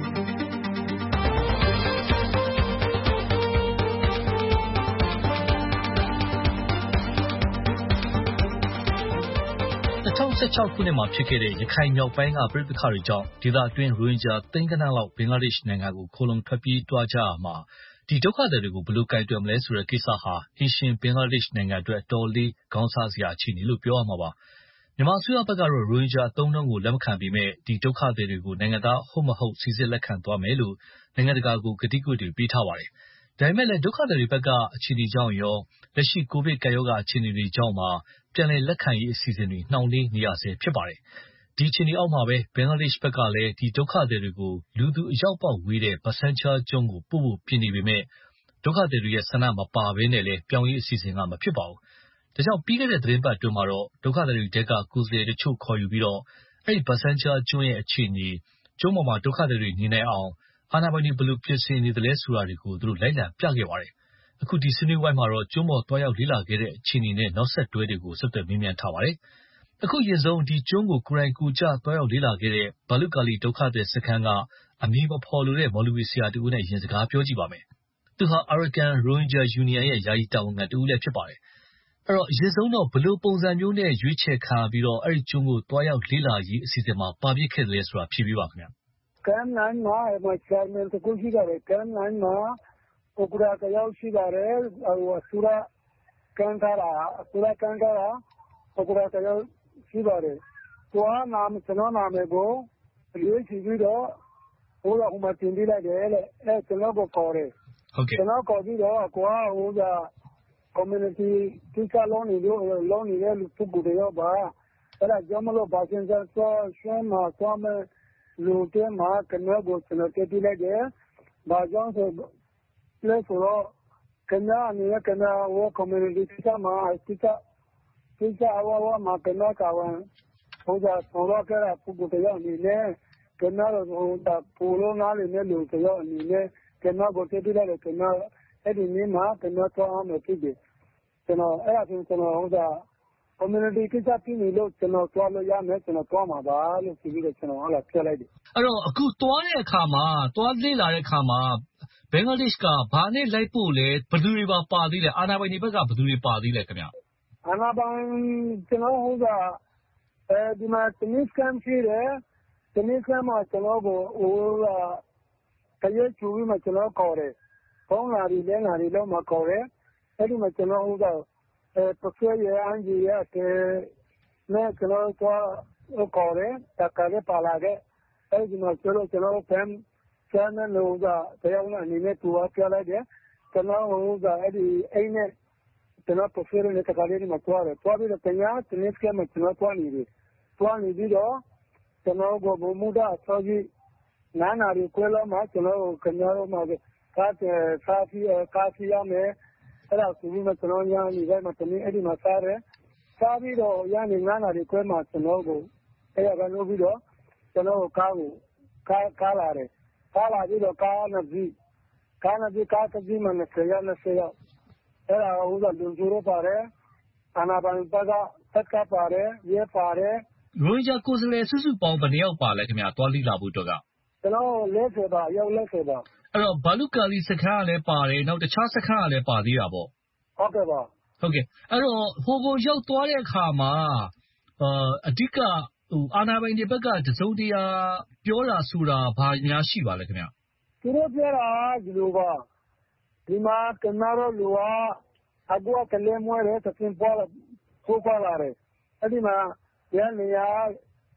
2016 ခုနှစ်မှာဖြစ်ခဲ့တဲ့ရခိုင်မြောက်ပိုင်းကပြည်ပခါတွေကြောင့်ဒေသအတွင်းရိုဟင်ဂျာသိန်းကနန်းလောက်ဘင်္ဂလားဒေ့ရှ်နိုင်ငံကိုခိုလုံထွက်ပြေးသွားကြရမှာဒီဒုက္ခသည်တွေကိုဘယ်လိုကိုင်တွယ်မလဲဆိုတဲ့ကိစ္စဟာအင်ရှင်ဘင်္ဂလားဒေ့ရှ်နိုင်ငံအတွက်တော်လေးခေါင်းစားစရာအခြေအနေလို့ပြောရမှာပါမြန်မာအစိုးရဘက်ကတော့ရိုဟင်ဂျာအသုံးအနှုန်းကိုလက်မခံပေမဲ့ဒီဒုက္ခသည်တွေကိုနိုင်ငံသားဟုတ်မဟုတ်စီစစ်လက်ခံသွားမယ်လို့နိုင်ငံတကာကိုကတိကဝတ်တွေပေးထားပါတယ်ဒါပေမဲ့လည်းဒုက္ခသည်တွေဘက်ကအခြေအနေကြောင့်ရောလက်ရှိကိုဗစ်ကပ်ရောဂါအခြေအနေတွေကြောင့်မှပြန်လည်လက်ခံရေးအစီအစဉ်တွေနှောင့်နှေးနေရဆဲဖြစ်ပါတယ်။ဒီအခြေအနေအောက်မှာပဲဘင်္ဂလားဒေ့ရှ်ဘက်ကလည်းဒီဒုက္ခသည်တွေကိုလူသူအရောက်ပေါက်ဝေးတဲ့ဘာဆန်ချာကျွန်းကိုပို့ဖို့ပြင်နေပေမဲ့ဒုက္ခသည်တွေရဲ့ဆန္ဒမပါဘဲနဲ့လည်းပြောင်းရေးအစီအစဉ်ကမဖြစ်ပါဘူး။ဒါကြောင့်ပြီးခဲ့တဲ့သတင်းပတ်အတွင်းမှာတော့ဒုက္ခသည်တွေတဲကကိုယ်စားလှယ်တချို့ခေါ်ယူပြီးတော့အဲ့ဒီဘာဆန်ချာကျွန်းရဲ့အခြေအနေကျွန်းပေါ်မှာဒုက္ခသည်တွေနေနိုင်အောင်အာဏာပိုင်တွေဘယ်လိုပြင်ဆင်နေသလဲဆိုတာတွေကိုသူတို့လိုက်လံပြခဲ့ပါတယ်။အခုဒီဆွေးနွေးဝိုင်းမှာတော့ကျွန်းပေါ်တွားရောက်လေ့လာခဲ့တဲ့အခြေအနေနဲ့နောက်ဆက်တွဲတွေကိုဆက်သွယ်မေးမြန်းထားပါတယ်။အခုရင်ဆုံးဒီကျွန်းကိုကိုယ်တိုင်ကိုကျတွားရောက်လေ့လာခဲ့တဲ့ဘာလုကာလီဒုက္ခသည်စခန်းကအမည်မဖော်လိုတဲ့မော်လူဝီဆရာတူနဲ့ရင်စကားပြောကြည့်ပါမယ်။သူဟာ Arakan Rohingya Union ရဲ့ယာယီတာဝန်ခံတူလည်းဖြစ်ပါတယ်။အဲ့တော့ရင်ဆုံးတော့ဘယ်လိုပုံစံမျိုးနဲ့ရွေးချယ်ခံပြီးတော့အဲ့ဒီကျွန်းကိုတွားရောက်လေ့လာရေးအစီအစဉ်မှာပါပြစ်ခဲ့တယ်ဆိုတာဖြေပြပါခင်ဗျ။ Camp 9မှာchairman တခုရှိပါတယ်။ Camp 9မှာဥက္ကဋ္ဌတယောက်ရှိပါတယ်။အစိုးရကမ်းထားတာဥက္ကဋ္ဌတယောက်ရှိပါတယ်။သူကကျွန်တော်နာမည်ကိုရွေးချယ်ပြီးတော့ဟိုမှာတင်ပြလိုက်တယ်လေ။ကျွန်တော်ကိုခေါ်တယ်။ကျွန်တော်ခေါ်ပြီးတော့ကိုကcommunity ကိစ္စလုံးနေတဲ့လူပုဂ္ဂိုလ်တွေရောပါအဲ့ဒါကြောင့်မလို့ဘာစင်ဆက်ဆွမ်းမှာသွားမယ်လူတဲမှာကျွန်တော်ကိုကျွန်တော်တက်ပြလိုက်တယ်။ဘာကြောင့်ဆိုလဲဆိုတော့ကျွန်တော်အနေနဲ့ကျွန်တော် community ကိစ္စမှာအဝါမှာကျွန်တော်ကဝန်ဆောင်ခဲ့တဲ့ပုဂ္ဂိုလ်တွေအနေနဲ့ကျွန်တော်ပူလို့နားလည်းနဲ့လူတွေအနေနဲ့ကျွန်တော်ကိုတက်ပြလိုက်တယ်ကျွန်တော်အဲ့ဒီနေ့မှာကျွန်တော်သွားအောင်ဖြစ်တယ်ကျွန်တော်အဲ့ဒါဆိုကျွန်တော်community ကိစ္စပြနေလို့ကျွန်တော်သွားလို့ရမယ်ကျွန်တော်သွားမှာပါလို့ပြောပြီးတော့ကျွန်တော်ဟုတ်လားပြောလိုက်တယ်အဲ့တော့အခုသွားတဲ့အခါမှာသွားလေ့လာတဲ့အခါမှာဘင်္ဂလားဒေ့ရှ်ကဘာနဲ့လိုက်ဖို့လဲဘယ်သူတွေပါသေးလဲအာဏာပိုင်တွေဘက်ကဘယ်သူတွေပါသေးလဲခင်ဗျအာဏာပိုင်ကျွန်တော်ဒီမှာtennis camp ရှိတယ်tennis camp မှာကျွန်တော်ကိုတရွေးချူပြီးမှကျွန်တော်ခေါ်တယ်ခေါင်းလာပြီးလဲလာပြီးတော့မှခေါ်တယ်အဲ့ဒီမှာကျွန်တော်ပဆွေးရအန်ကြီးရနဲ့ကျွန်တော်ခေါ်တယ်တခါလေးပါလာခဲ့အဲ့ဒီမှာကျွန်တော်camp ဆရာနဲ့လို့တရားဝင်အနေနဲ့သူကပြောလိုက်တယ်ကျွန်တော်အဲ့ဒီအိမ်နဲ့ကျွန်တော်ပဆွေးရနဲ့တခါလေးမှသွားပြီးတော့တရားtennis camp မှာကျွန်တော်သွားနေပြီးတော့ကျွန်တော်ကိုဘုံမူတာဆောကြီးနာနာရီခွဲလောက်မှကျွန်တော်ခင်ဗျားတို့မှာကာဖီရမယ်အဲ့ဒါဆိုပြီးမှကျွန်တော်ညနေပိုင်းမှာတမင်အဲ့ဒီမှာစားပြီးတော့ညနေ9နာရီခွဲမှာကျွန်တော်ကိုအဲ့ရကလို့ပြီးတော့ကျွန်တော်ကားလာတယ်ကားလာပြီးတော့ကားနှစ်စီးမှာ20ရောက်အဲ့ဒါလူစုရပါတယ်အာနာပိုင်ဘက်ကတက်ပါတယ်ရဲပါတယ်ရိုဟင်ဂျာကိုယ်စားလှယ်စုစုပေါင်းဘယ်နှယောက်ပါလဲခင်ဗျာသွားလိလာဖို့အတွက်ကကျွန်တော်40ပါရောက်40ပါအဲ့တော့ဘာလုကာလီစခန်းကလည်းပါတယ်နောက်တခြားစခန်းကလည်းပါသေးတာပေါ့ဟုတ်ကဲ့ပါဟုတ်ကဲ့အဲ့တော့ဟိုကိုရောက်သွားတဲ့အခါမှာအဓိကအာဏာပိုင်တွေဘက်ကတစုံတရာပြောတာဆိုတာဘာများရှိပါလဲခင်ဗျသူတို့ပြောတာဒီလိုပါဒီမှာကျွန်တော်တို့လူကအကူကလည်းမွေးတယ်သခင်ပေါ်လာတယ်အဲ့ဒီမှာရနေရခ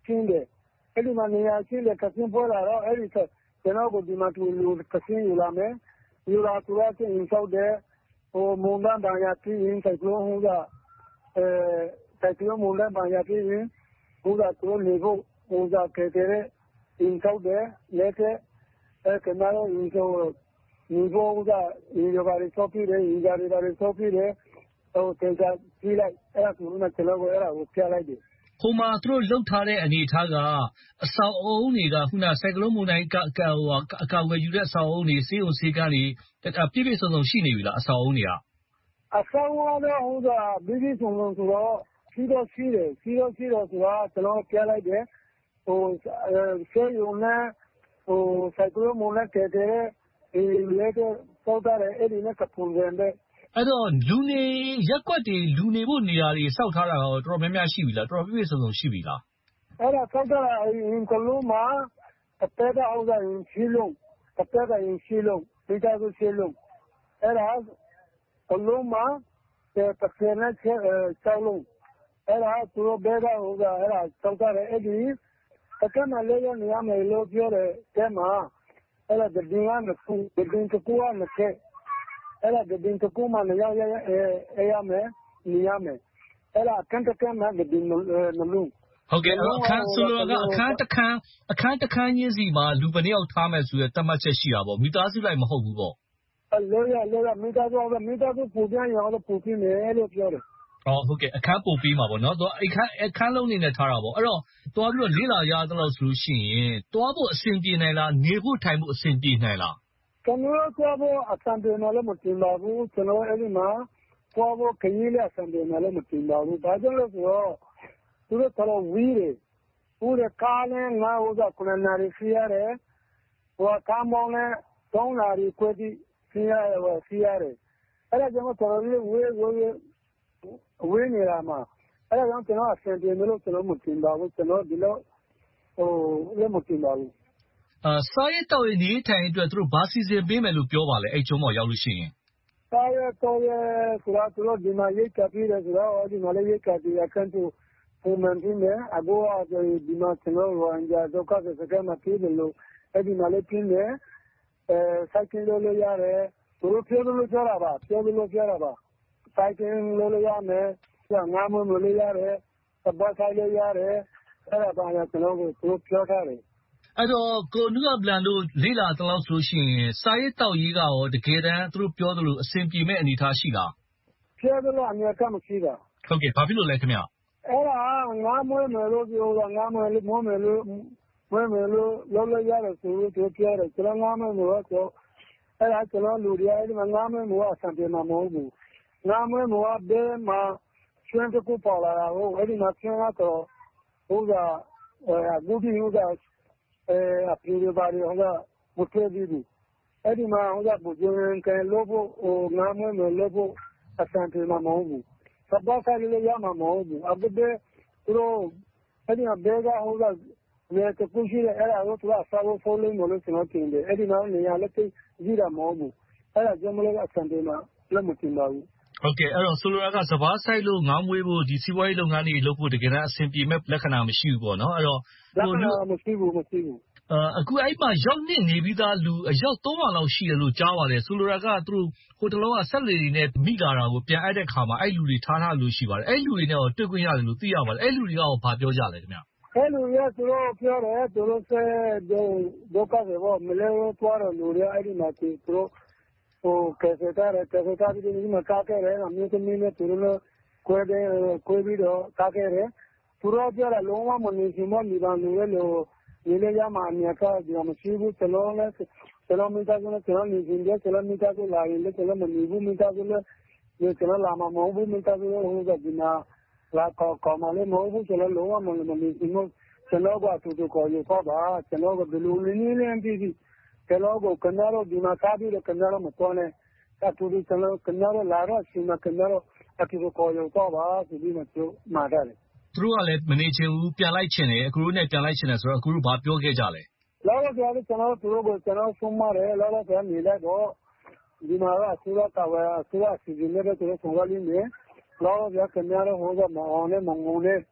င်းတယ်အဲ့ဒီမှာနေရာချင်းတဲ့ကစင်းပွဲလာတော့အဲ့ဒီကျွန်တော်ကိုဒီမှာသူလူကစင်းယူလာမယ်ယူလာသူကစင်းဆောက်တဲ့မုန်တိုင်းပါရပြီးရင်စိုက်ကလုံးဟိုကစိုက်ကလုံးမုန်တိုင်းပါရပြီးရင်ဟိုကသူနေဖို့ဟိုကကဲတဲ့ရင်ဆောက်တဲ့လက်တဲ့ကနာရောရင်ဆောနေဖို့ကရေပါရီဆောက်ပြီးတယ်ရေပါရီဆောက်ပြီးတယ်ဟိုတင်ကြပြီးလိုက်အဲ့ဒါကကျွန်တော်ကိုအဲ့ဒါကိုပြလိုက်တယ်ဟိုမှာသူတို့လှုပ်ထားတဲ့အနေအထားကအဆောင်အုံတွေကခုနစိုက်ကလုံးမုန်တိုင်းအကာအကွယ်ယူတဲ့အဆောင်အုံတွေစေးုံစေးကန်းတွေပြည့်ပြည့်စုံစုံရှိနေပြီလားအဆောင်အုံတွေကအဆောင်အုံတော့ဟိုကပြည့်ပြည့်စုံစုံဆိုတော့ရှိတော့ရှိတယ်ဆိုတော့ကျွန်တော်ပြလိုက်တယ်ဟိုစေးုံနဲ့ဟိုစိုက်ကလုံးမုန်တိုင်းတဲ့ဒီလက်တော့စောက်တယ်အဲ့ဒီနဲ့ကပုံစံတဲ့အဲ့တော့လူနေရက်ကွက်တွေလူနေဖို့နေရာတွေစောက်ထားတာတော့တော်တော်များများရှိပြီလားတော်တော်ပြည့်ပြည့်စုံစုံရှိပြီလားအဲ့ဒါစောက်တာရင်ကလုံးမှာအသက်တာဥစားရင်ရှိလုံးအသက်တာရင်ရှိလုံးမိသားစုရှိလုံးအဲ့ဒါကလုံးမှာတစ်ဆယ်နဲ့6လုံးအဲ့ဒါသူတို့ဘက်ကဥစားအဲ့ဒါစောက်တာအဲ့ဒီတကယ်မှလည်းနေရမယ်လို့ပြောတယ်တဲမှာအဲ့ဒါဒီကနေ့ခုဒီကကူကနဲ့အဲ့ဒါဒီကကူမှလည်းရမယ်နေရမယ်အဲ့ဒါကန်တကန်မှာဒီနလုံးဟုတ်ကဲ့အခန်းဆိုတော့အခန်းတစ်ခန်းချင်းစီမှာလူဘယ်နှယောက်ထားမယ်ဆိုရယ်တတ်မှတ်ချက်ရှိတာပေါ့မိသားစုလိုက်မဟုတ်ဘူးပေါ့လောရမိသားစုပူပြန်ရအောင်ပူပြင်းတယ်လို့ပြောတယ်ဟုတ်ကဲ့အခန်းပို့ပြီးမှာပေါ့နော်သူအခန်းလုံးနေနဲ့ထားတာပေါ့အဲ့တော့တွားပြီးတော့လေးလာရသလောက်ဆိုလို့ရှိရင်တွားဖို့အဆင်ပြေနိုင်လားနေဖို့ထိုင်ဖို့အဆင်ပြေနိုင်လားကျွန်တော်တွားဖို့အဆင်ပြေနိုင်လို့မတင်ပါဘူးကျွန်တော်အဲ့ဒီမှာတွားဖို့ခရီးလေးအဆင်ပြေနိုင်လို့မတင်ပါဘူးဒါကြောင့်လို့ဆိုတော့သူတို့တော်ဝီးတယ်ဦးရကားနဲ့ငါ့ဥစ္စာ9နာရီခရီးရတယ်ဟိုကားမောင်းနဲ့3နာရီခွဲပြီးခရီးရတယ်အဲ့ဒါကြောင့်တော်လေးဝေးနေတာမှာအဲ့ဒါကြောင့်ကျွန်တော်အဆင်ပြေလို့ကျွန်တော်မတင်ပါဘူးကျွန်တော်ဒီလိုလည်းမတင်ပါဘူးစားရတော့နေထိုင်အတွက်သူတို့ဘာစီစဉ်ပေးမယ်လို့ပြောပါလဲအဲ့ကျုံးပေါ်ရောက်လို့ရှိရင်စားရတော့ဆိုတာသူတို့ဒီမှာရိတ်ကပ်ပြီးတယ်ဆိုတော့ဒီမှာလည်းရိတ်ကပ်ပြီးအခန်းတူပုံမှန်ပြင်းတယ်အဘောအကျော်ဒီမှာကျွန်တော်ရောအကြဒုက္ခစကားမှာပြည့်တယ်လို့အဲ့ဒီမှာလည်းပြင်းတယ်စိုက်ကလို့ရတယ်သူတို့ပြောလို့ပြောတာပါစိုက်ကလို့ရမယ်ငါမလို့ရတယ်သဘောဆိုင်လို့ရတယ်အဲ့ဒါပါရကျွန်တော်ကိုသူပြောထားတယ်အဲ့တော့ကိုနုကပလန်တို့လေးလာတလောက်ဆိုရှင်စာရေးတောက်ရေးကရောတကယ်တမ်းသူတို့ပြောသလိုအဆင်ပြေမဲ့အနေအထားရှိလားပြောသလိုအမြဲတမ်းမရှိတာဟုတ်ကဲ့ဘာဖြစ်လို့လဲခင်ဗျအဲ့ဒါငါမွေးမယ်လို့ပြောတာငါမွေးမယ်လို့လုပ်ရတယ်ဆိုလို့ပြောတယ်ကျွန်တော်ငါမွေးလို့ဆိုအဲ့ဒါကျွန်တော်လူတွေအဲ့ဒီမှာငါမွေးလို့အဆင်ပြေမှာမဟုတ်ဘူးငါမွေးလို့ဘယ်မှာကျွမ်းတကူပေါ်လာတော့အဲ့ဒီမှာကျွမ်းတော့ဟိုကဘူဒီဟိုကအပြေးပါရီဟိုကမထွေးပြီးအဲ့ဒီမှာဟိုကဘူကျွန်းကဲလို့ဖို့ငါမွေးလို့ဖို့အဆင်ပြေမှာမဟုတ်ဘူးသဘောဆိုင်လို့ရမှာမဟုတ်ဘူးအခုတည်းသူတို့အဲ့ဒီမှာဘဲကဟိုကလေတကူရှိတဲ့အဲ့ဒါကိုသူကစာဖို့ဖိုးလို့မလို့ကျွန်တော်တင်တယ်အဲ့ဒီမှာနေရာလက်သိကြည့်တာမဟုတ်ဘူးအဲ့ဒါကြောင့်မလို့အဆင်ပြေမှာလက်မတင်ပါဘူးဟုတ်ကဲ့အဲ့တော့ဆိုလိုတာကစဘာဆိုင်လို့ငောင်းမွေးဖို့ဒီစီးပွားရေးလုပ်ငန်းတွေလုပ်ဖို့တကယ်တမ်းအဆင်ပြေမဲ့လက္ခဏာမရှိဘူးပေါ့နော်အဲ့တော့မရှိဘူးအခုအဲ့မှာရောက်နေပြီးသားလူအယောက်300လောက်ရှိတယ်လို့ကြားပါတယ်ဆိုလိုတာကသူတို့ဟိုတလုံးကဆက်လေတွေနဲ့မိလာတာကိုပြန်အဲ့တဲ့ခါမှာအဲ့လူတွေထားလို့ရှိပါတယ်အဲ့လူတွေနဲ့တွေ့ခွင့်ရတယ်လို့သိရပါတယ်အဲ့လူတွေကဘာပြောကြလဲခင်ဗျအဲ့လူရသူတို့ပြောတယ်သူတို့ဆဲဒုက္ခတွေဘောမလဲသွားတော့လူတွေအဲ့ဒီမှာသူတို့ဟိုကဲဆက်တာပြီးဒီမှာကားခဲ့တယ်အမျိုးသမီးနဲ့သူတို့ကွဲပြီးတော့ကားခဲ့တယ်သူတို့ပြောတာလုံးဝမနေချင်မနေပါလူရဲ့လို့ဒီလေရမှာအမြတ်ကဒီမှာမရှိဘူးကျွန်တော်မိသားစုနဲ့ကျွန်တော်နေချင်းတယ်ကျွန်တော်မိသားစုလာရင်လည်းကျွန်တော်မနေဘူးမိသားစုလည်းကျွန်တော်လာမှာမဟုတ်ဘူးမိသားစုလည်းဟိုကဒီမှာလာကောမလည်းမဟုတ်ဘူးကျွန်တော်လုံးဝမနေဘူးကျွန်တော်ကသူတို့ကိုရောပါကျွန်တော်ကဘယ်လိုနည်းနဲ့ပြီးကျွန်တော်ကိုကျွန်တော်ဒီမှာစားပြီးတော့ကျွန်တော်မတော်နဲ့အတူတူကျွန်တော်လာတော့ရှင်မကျွန်တော်အတူတူကိုရောပါဆိုပြီးမှပြောမှာတယ်သူတို့ကလည်းမနေချင်ဘူးပြန်လိုက်ချင်တယ်အခုတို့နဲ့ပြန်လိုက်ချင်တယ်ဆိုတော့အခုတို့ဘာပြောခဲ့ကြလဲလောလောဆယ်ကျွန်တော်တို့ကိုကျွန်တော်ဆုံးမတယ်လောလောဆယ်နေလိုက်တော့ဒီမှာကအစိုးရကဝယ်အစိုးရစီစဉ်နေတဲ့ကျွန်တော်ဆုံးရလိမ့်မယ်လောလောဆယ်ခင်ဗျားတို့ဟိုကမအောင်နဲ့မငုံနဲ့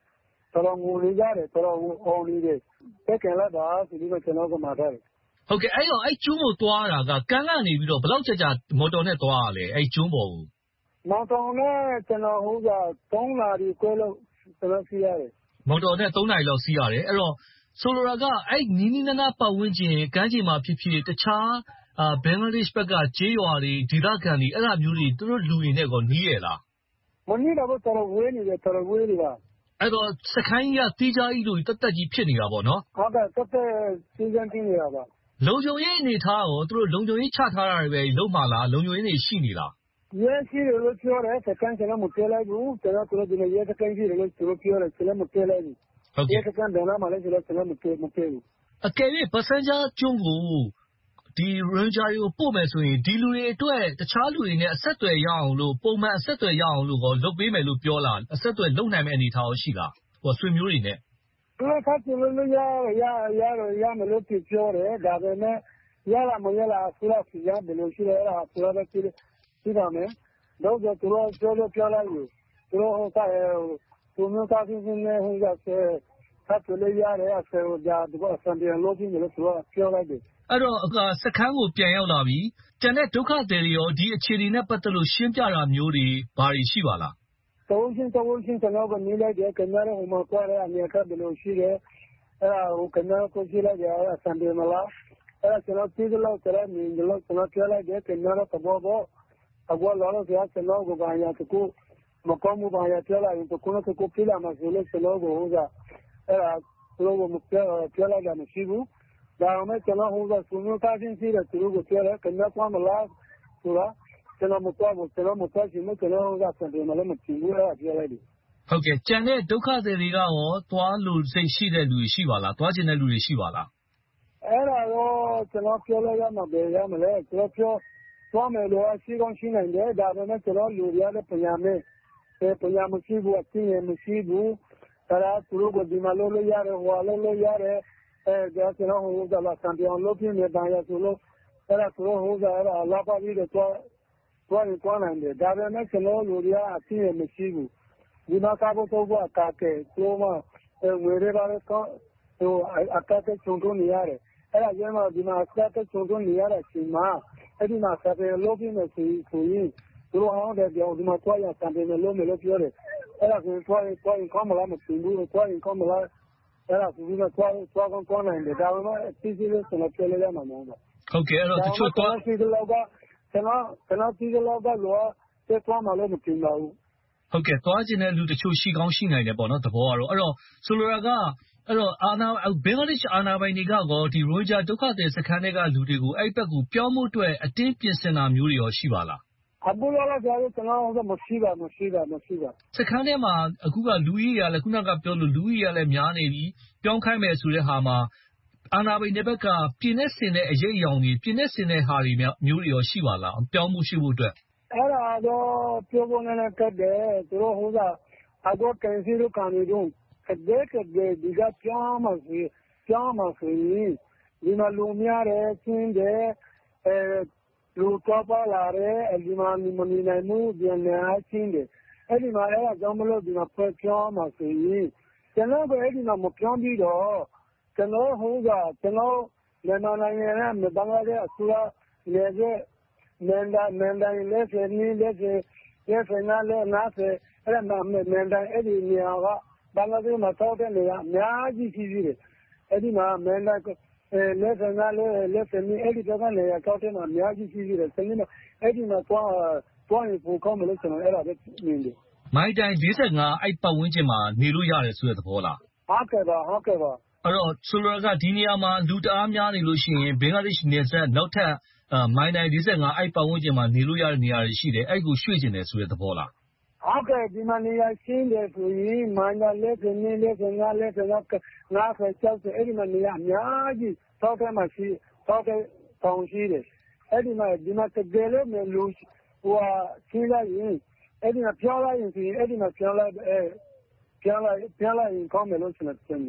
တော်ငိုနေကြတယ်တော်အော်နေတယ်တက်ကလာတာဆိုပြီးတော့ကျွန်တော်ကမှာထားတယ်ဟုတ်ကဲ့အဲ့တော့အဲ့ကျွန်းကိုသွားတာကကန်းကနေပြီးတော့ဘယ်လောက်ကြာမော်တော်နဲ့သွားရလဲအဲ့ကျွန်းပေါ်ကိုမော်တော်နဲ့ကျွန်တော်ဟိုက3နာရီခွဲလောက်ကျွန်တော်စီးရတယ်မော်တော်နဲ့3နာရီလောက်စီးရတယ်အဲ့တော့ဆိုလိုတာကအဲ့နီးနားပတ်ဝန်းကျင်ကမ်းခြေမှာဖြစ်ဖြစ်တခြားဘင်္ဂလားဒေ့ရှ်ဘက်ကကျေးရွာတွေဒေသခံတွေအဲ့ဒါမျိုးတွေသူတို့လူတွေနဲ့ကောနီးရလားမနီးတော့တော်ဝေးနေတယ်တော်ဝေးနေတာအဲ့တော့စခိုင်းကြီးကတီးကြားကြီးလို့တက်ကြီးဖြစ်နေတာပေါ့နော်ဟုတ်ကဲ့တက်စီးစမ်းတင်းနေတာပါလုံခြုံရေးအနေထားရောသူတို့လုံခြုံရေးချထားတာတွေပဲလုံးမလားလုံခြုံရေးတွေရှိနေလားရဲရှိတယ်လို့ပြောတယ်စကန်ကျွန်တော်မပြလိုက်ဘူးကျွန်တော်တို့ဒီနေ့ရဲစကန်ရှိတယ်လို့သူတို့ပြောတယ်ကျွန်တော်မပြလိုက်ဘူးဟုတ်ကဲ့စကန်ဘယ်နာမှာလဲဆိုတော့ကျွန်တော်မပြဘူးအကယ်၍ပတ်စင်ဂျာကျွန်းကိုဒီရန်ဂျာတွေကိုပို့မယ်ဆိုရင်ဒီလူတွေအတွက်တခြားလူတွေနဲ့အဆက်အသွယ်ရအောင်လို့ပုံမှန်အဆက်အသွယ်ရအောင်လို့ကောလုပ်ပေးမယ်လို့ပြောလားအဆက်အသွယ်လုပ်နိုင်မယ့်အနေအထားရှိလားဟိုဆွေမျိုးတွေနဲ့သူကကျလို့ရမယ်လို့ပြောတယ်ဒါပေမဲ့ရလာမရလာဆိုတော့စီရဘယ်လိုရှိလဲအဲ့ဒါဆိုတော့ပြီးပါမယ်တော့သူတို့ပြောလိုက်လို့သူတို့ဟိုကသူမျိုးသားချင်းနဲ့ဟိုကဆက်သွယ်ရရတယ်အဆောဒါတော့စံပြန်လို့ပြင်လို့သူကပြောလိုက်တယ်အဲ့တော့စခန်းကိုပြန်ရောက်လာပြီကျန်တဲ့ဒုက္ခသည်တွေရောဒီအခြေအနေနဲ့ပတ်သက်လို့ရှင်းပြတာမျိုးတွေဘာတွေရှိပါလားတောင်းချင်းကျွန်တော်ကနေလိုက်တယ်ခင်ဗျားတို့ဟိုမှာကြွားတဲ့အမြဲကဘယ်လိုရှိတယ်အဲ့ဒါဟိုခင်ဗျားကိုကြည့်လိုက်တယ်အစံပြန်မလားအဲ့ဒါကျွန်တော်ပြည်လို့ကျွန်တော်မြင်လို့ကျွန်တော်ပြောလိုက်တယ်ခင်ဗျားတို့သဘောပေါက်အခုလောလောဆယ်ကျွန်တော်ကိုဘာရတကူမကောင်းမှုဘာရပြောလိုက်ရင်တခုနဲ့တခုပြလာမှဆိုလို့ကျွန်တော်ကိုဟိုကအဲ့ဒါသူတို့ကိုပြောလိုက်တာမရှိဘူးဒါမှကျွန်တော်ဟိုကသူမျိုးသားချင်းရှိတဲ့သူတို့ကိုပြောတယ်ခင်ဗျားသွားမလားဆိုတာကျွန်တော်မသွားဘူးကျွန်တော်မသွားချင်ဘူးကျွန်တော်ကစံတယ်မလို့မကြည့်ဘူးအဲ့ဒါပြောလိုက်တယ်ဟုတ်ကဲ့ကျန်တဲ့ဒုက္ခသည်တွေကရောသွားလို့စိတ်ရှိတဲ့လူတွေရှိပါလားသွားချင်တဲ့လူတွေရှိပါလားအဲ့ဒါတော့ကျွန်တော်ပြောလိုက်ရမှာပဲရမလဲကျွန်တော်ပြောသွားမယ်လို့အရှိကောင်းရှိနိုင်တယ်ဒါပေမဲ့ကျွန်တော်လူတွေလည်းပြန်မရှိဘူးအသိရမရှိဘူးဒါကသူတို့ကဒီမှာလို့ရတယ်ဟိုလို့ရတယ်ဒါကျွန်တော်ဟိုကလာစံပြောင်းလို့ပြနေတယ်ရဆိုလို့အဲ့ဒါသူတို့ဟိုကအဲ့ဒါလာပါပြီးတော့သွားနိုင်တယ်ဒါပေမဲ့ကျွန်တော်လူတွေကအသိရမရှိဘူးဒီမှာကားဖို့တော့ကကဲသူမှငွေတွေပါတော့ဟိုအတက်ချုံထုံးနေရတယ်အဲ့ဒါကျမှဒီမှာအတက်ချုံထုံးနေရတဲ့အချိန်မှာအဲ့ဒီမှာစပယ်လို့ပြနေဆိုရင်သူတို့အောင်တဲ့ပြောင်းဒီမှာသွားရစပယ်လို့မလို့ပြောတယ်အဲ့ဒါကိုသွားရင်ကောင်းမလားမသိဘူးသွားရင်ကောင်းမလားအဲ့ဒါကိုသွားကောင်းနိုင်တယ်ဒါပေမဲ့အစီအစဉ်လေးကျွန်တော်ပြောလိုက်ရမှာမဟုတ်ဘူးဟုတ်ကဲ့အဲ့တော့တချို့သွားစီလောက်ကကျွန်တော်စီလောက်ကလောတက်သွားမှလည်းမသိပါဘူးဟုတ်ကဲ့သွားခြင်းတဲ့လူတချို့ရှိကောင်းရှိနိုင်တယ်ပေါ့နော်သဘောကတော့အဲ့တော့ဆိုလိုတာကအဲ့တော့ဘင်္ဂလားဒေ့ရှ်အာဏာပိုင်တွေကကောဒီရိုဂျာဒုက္ခသည်စခန်းတွေကလူတွေကိုအဲ့ဘက်ကိုပြောင်းဖို့အတွက်အတင်းပြင်ဆင်တာမျိုးတွေရောရှိပါလားအခုလောလောဆယ်ကျွန်တော်ကမရှိပါစခန်းထဲမှာအခုကလူကြီးတွေကလည်းခုနကပြောလို့လူကြီးတွေကလည်းများနေပြီပြောင်းခိုင်းမယ်ဆိုတဲ့ဟာမှာအာဏာပိုင်တွေဘက်ကပြင်းနဲ့စင်တဲ့အရေးအယောင်တွေပြင်းနဲ့စင်တဲ့ဟာတွေမျိုးတွေရောရှိပါလားပြောင်းမှုရှိဖို့အတွက်အဲ့ဒါတော့ပြောဖို့လည်းကတ်တယ်သူတို့ဟိုကအခုကန်စီလိုကနေတော့တဲ့ဒီကပြောင်းမှဆိုရင်ဒီမှာလူများတယ်ချင်းတယ်လူတော့ပါလာတယ်ဒီမှာမနေနိုင်ဘူးပြန်နေချင်းတယ်အဲ့ဒီမှာအဲ့ဒါကြောင့်မလို့ဒီမှာဖွဲ့ပြောင်းမှဆိုရင်ကျွန်တော်ကအဲ့ဒီမှာမပြောင်းပြီးတော့ကျွန်တော်ဟိုကကျွန်တော်မြန်မာနိုင်ငံနဲ့ဘင်္ဂလားဒေ့ရှ်အစိုးရလည်းမန်တိုင်းလည်းဖြစ်နေလည်းဖြစ်နာလည်းနားဖြစ်အဲ့ဒါမန်တိုင်းအဲ့ဒီနေရာကဘင်္ဂလားဒေ့ရှ်မှာတောက်တဲ့နေရာအများကြီးရှိသေးတယ်အဲ့ဒီမှာမန်တိုင်းလည်းဖြစ်နာလည်းဖြစ်နေအဲ့ဒီကနေရာတောက်တဲ့မှာအများကြီးရှိသေးတယ်စနေမှာအဲ့ဒီမှာသွားရင်ပိုကောင်းမလို့ကျွန်တော်အဲ့ဒါပဲမြင်တယ်မိုင်းတိုင်း45အဲ့ပတ်ဝန်းကျင်မှာနေလို့ရတယ်ဆိုတဲ့သဘောလားဟုတ်ကဲ့ပါအဲ့တော့ဆိုလိုတာကဒီနေရာမှာလူတအားများနေလို့ရှိရင်ဘင်္ဂလားဒေ့ရှ်နယ်စပ်နောက်ထပ်မိုင်းတိုင်း45အဲ့ပတ်ဝန်းကျင်မှာနေလို့ရတဲ့နေရာတွေရှိတယ်အဲ့ကိုရွှေ့ကျင်တယ်ဆိုတဲ့သဘောလားဟုတ်ကဲ့ဒီမှာနေရာရှင်းတယ်ဆိုရင်မိုင်းတိုင်းလည်းကနေလည်းငါလည်းငါဖက်ချက်အဲ့ဒီမှာနေရာအများကြီးတောက်ထဲမှာရှိတောက်ထဲတောင်ရှိတယ်အဲ့ဒီမှာတကယ်လို့လူဟိုရှင်းလိုက်ရင်အဲ့ဒီမှာပြောင်းလိုက်ရင်အဲ့ဒီမှာပြောင်းလိုက်ရင်ကောင်းမယ်လို့ကျွန်တော်ထင်တယ်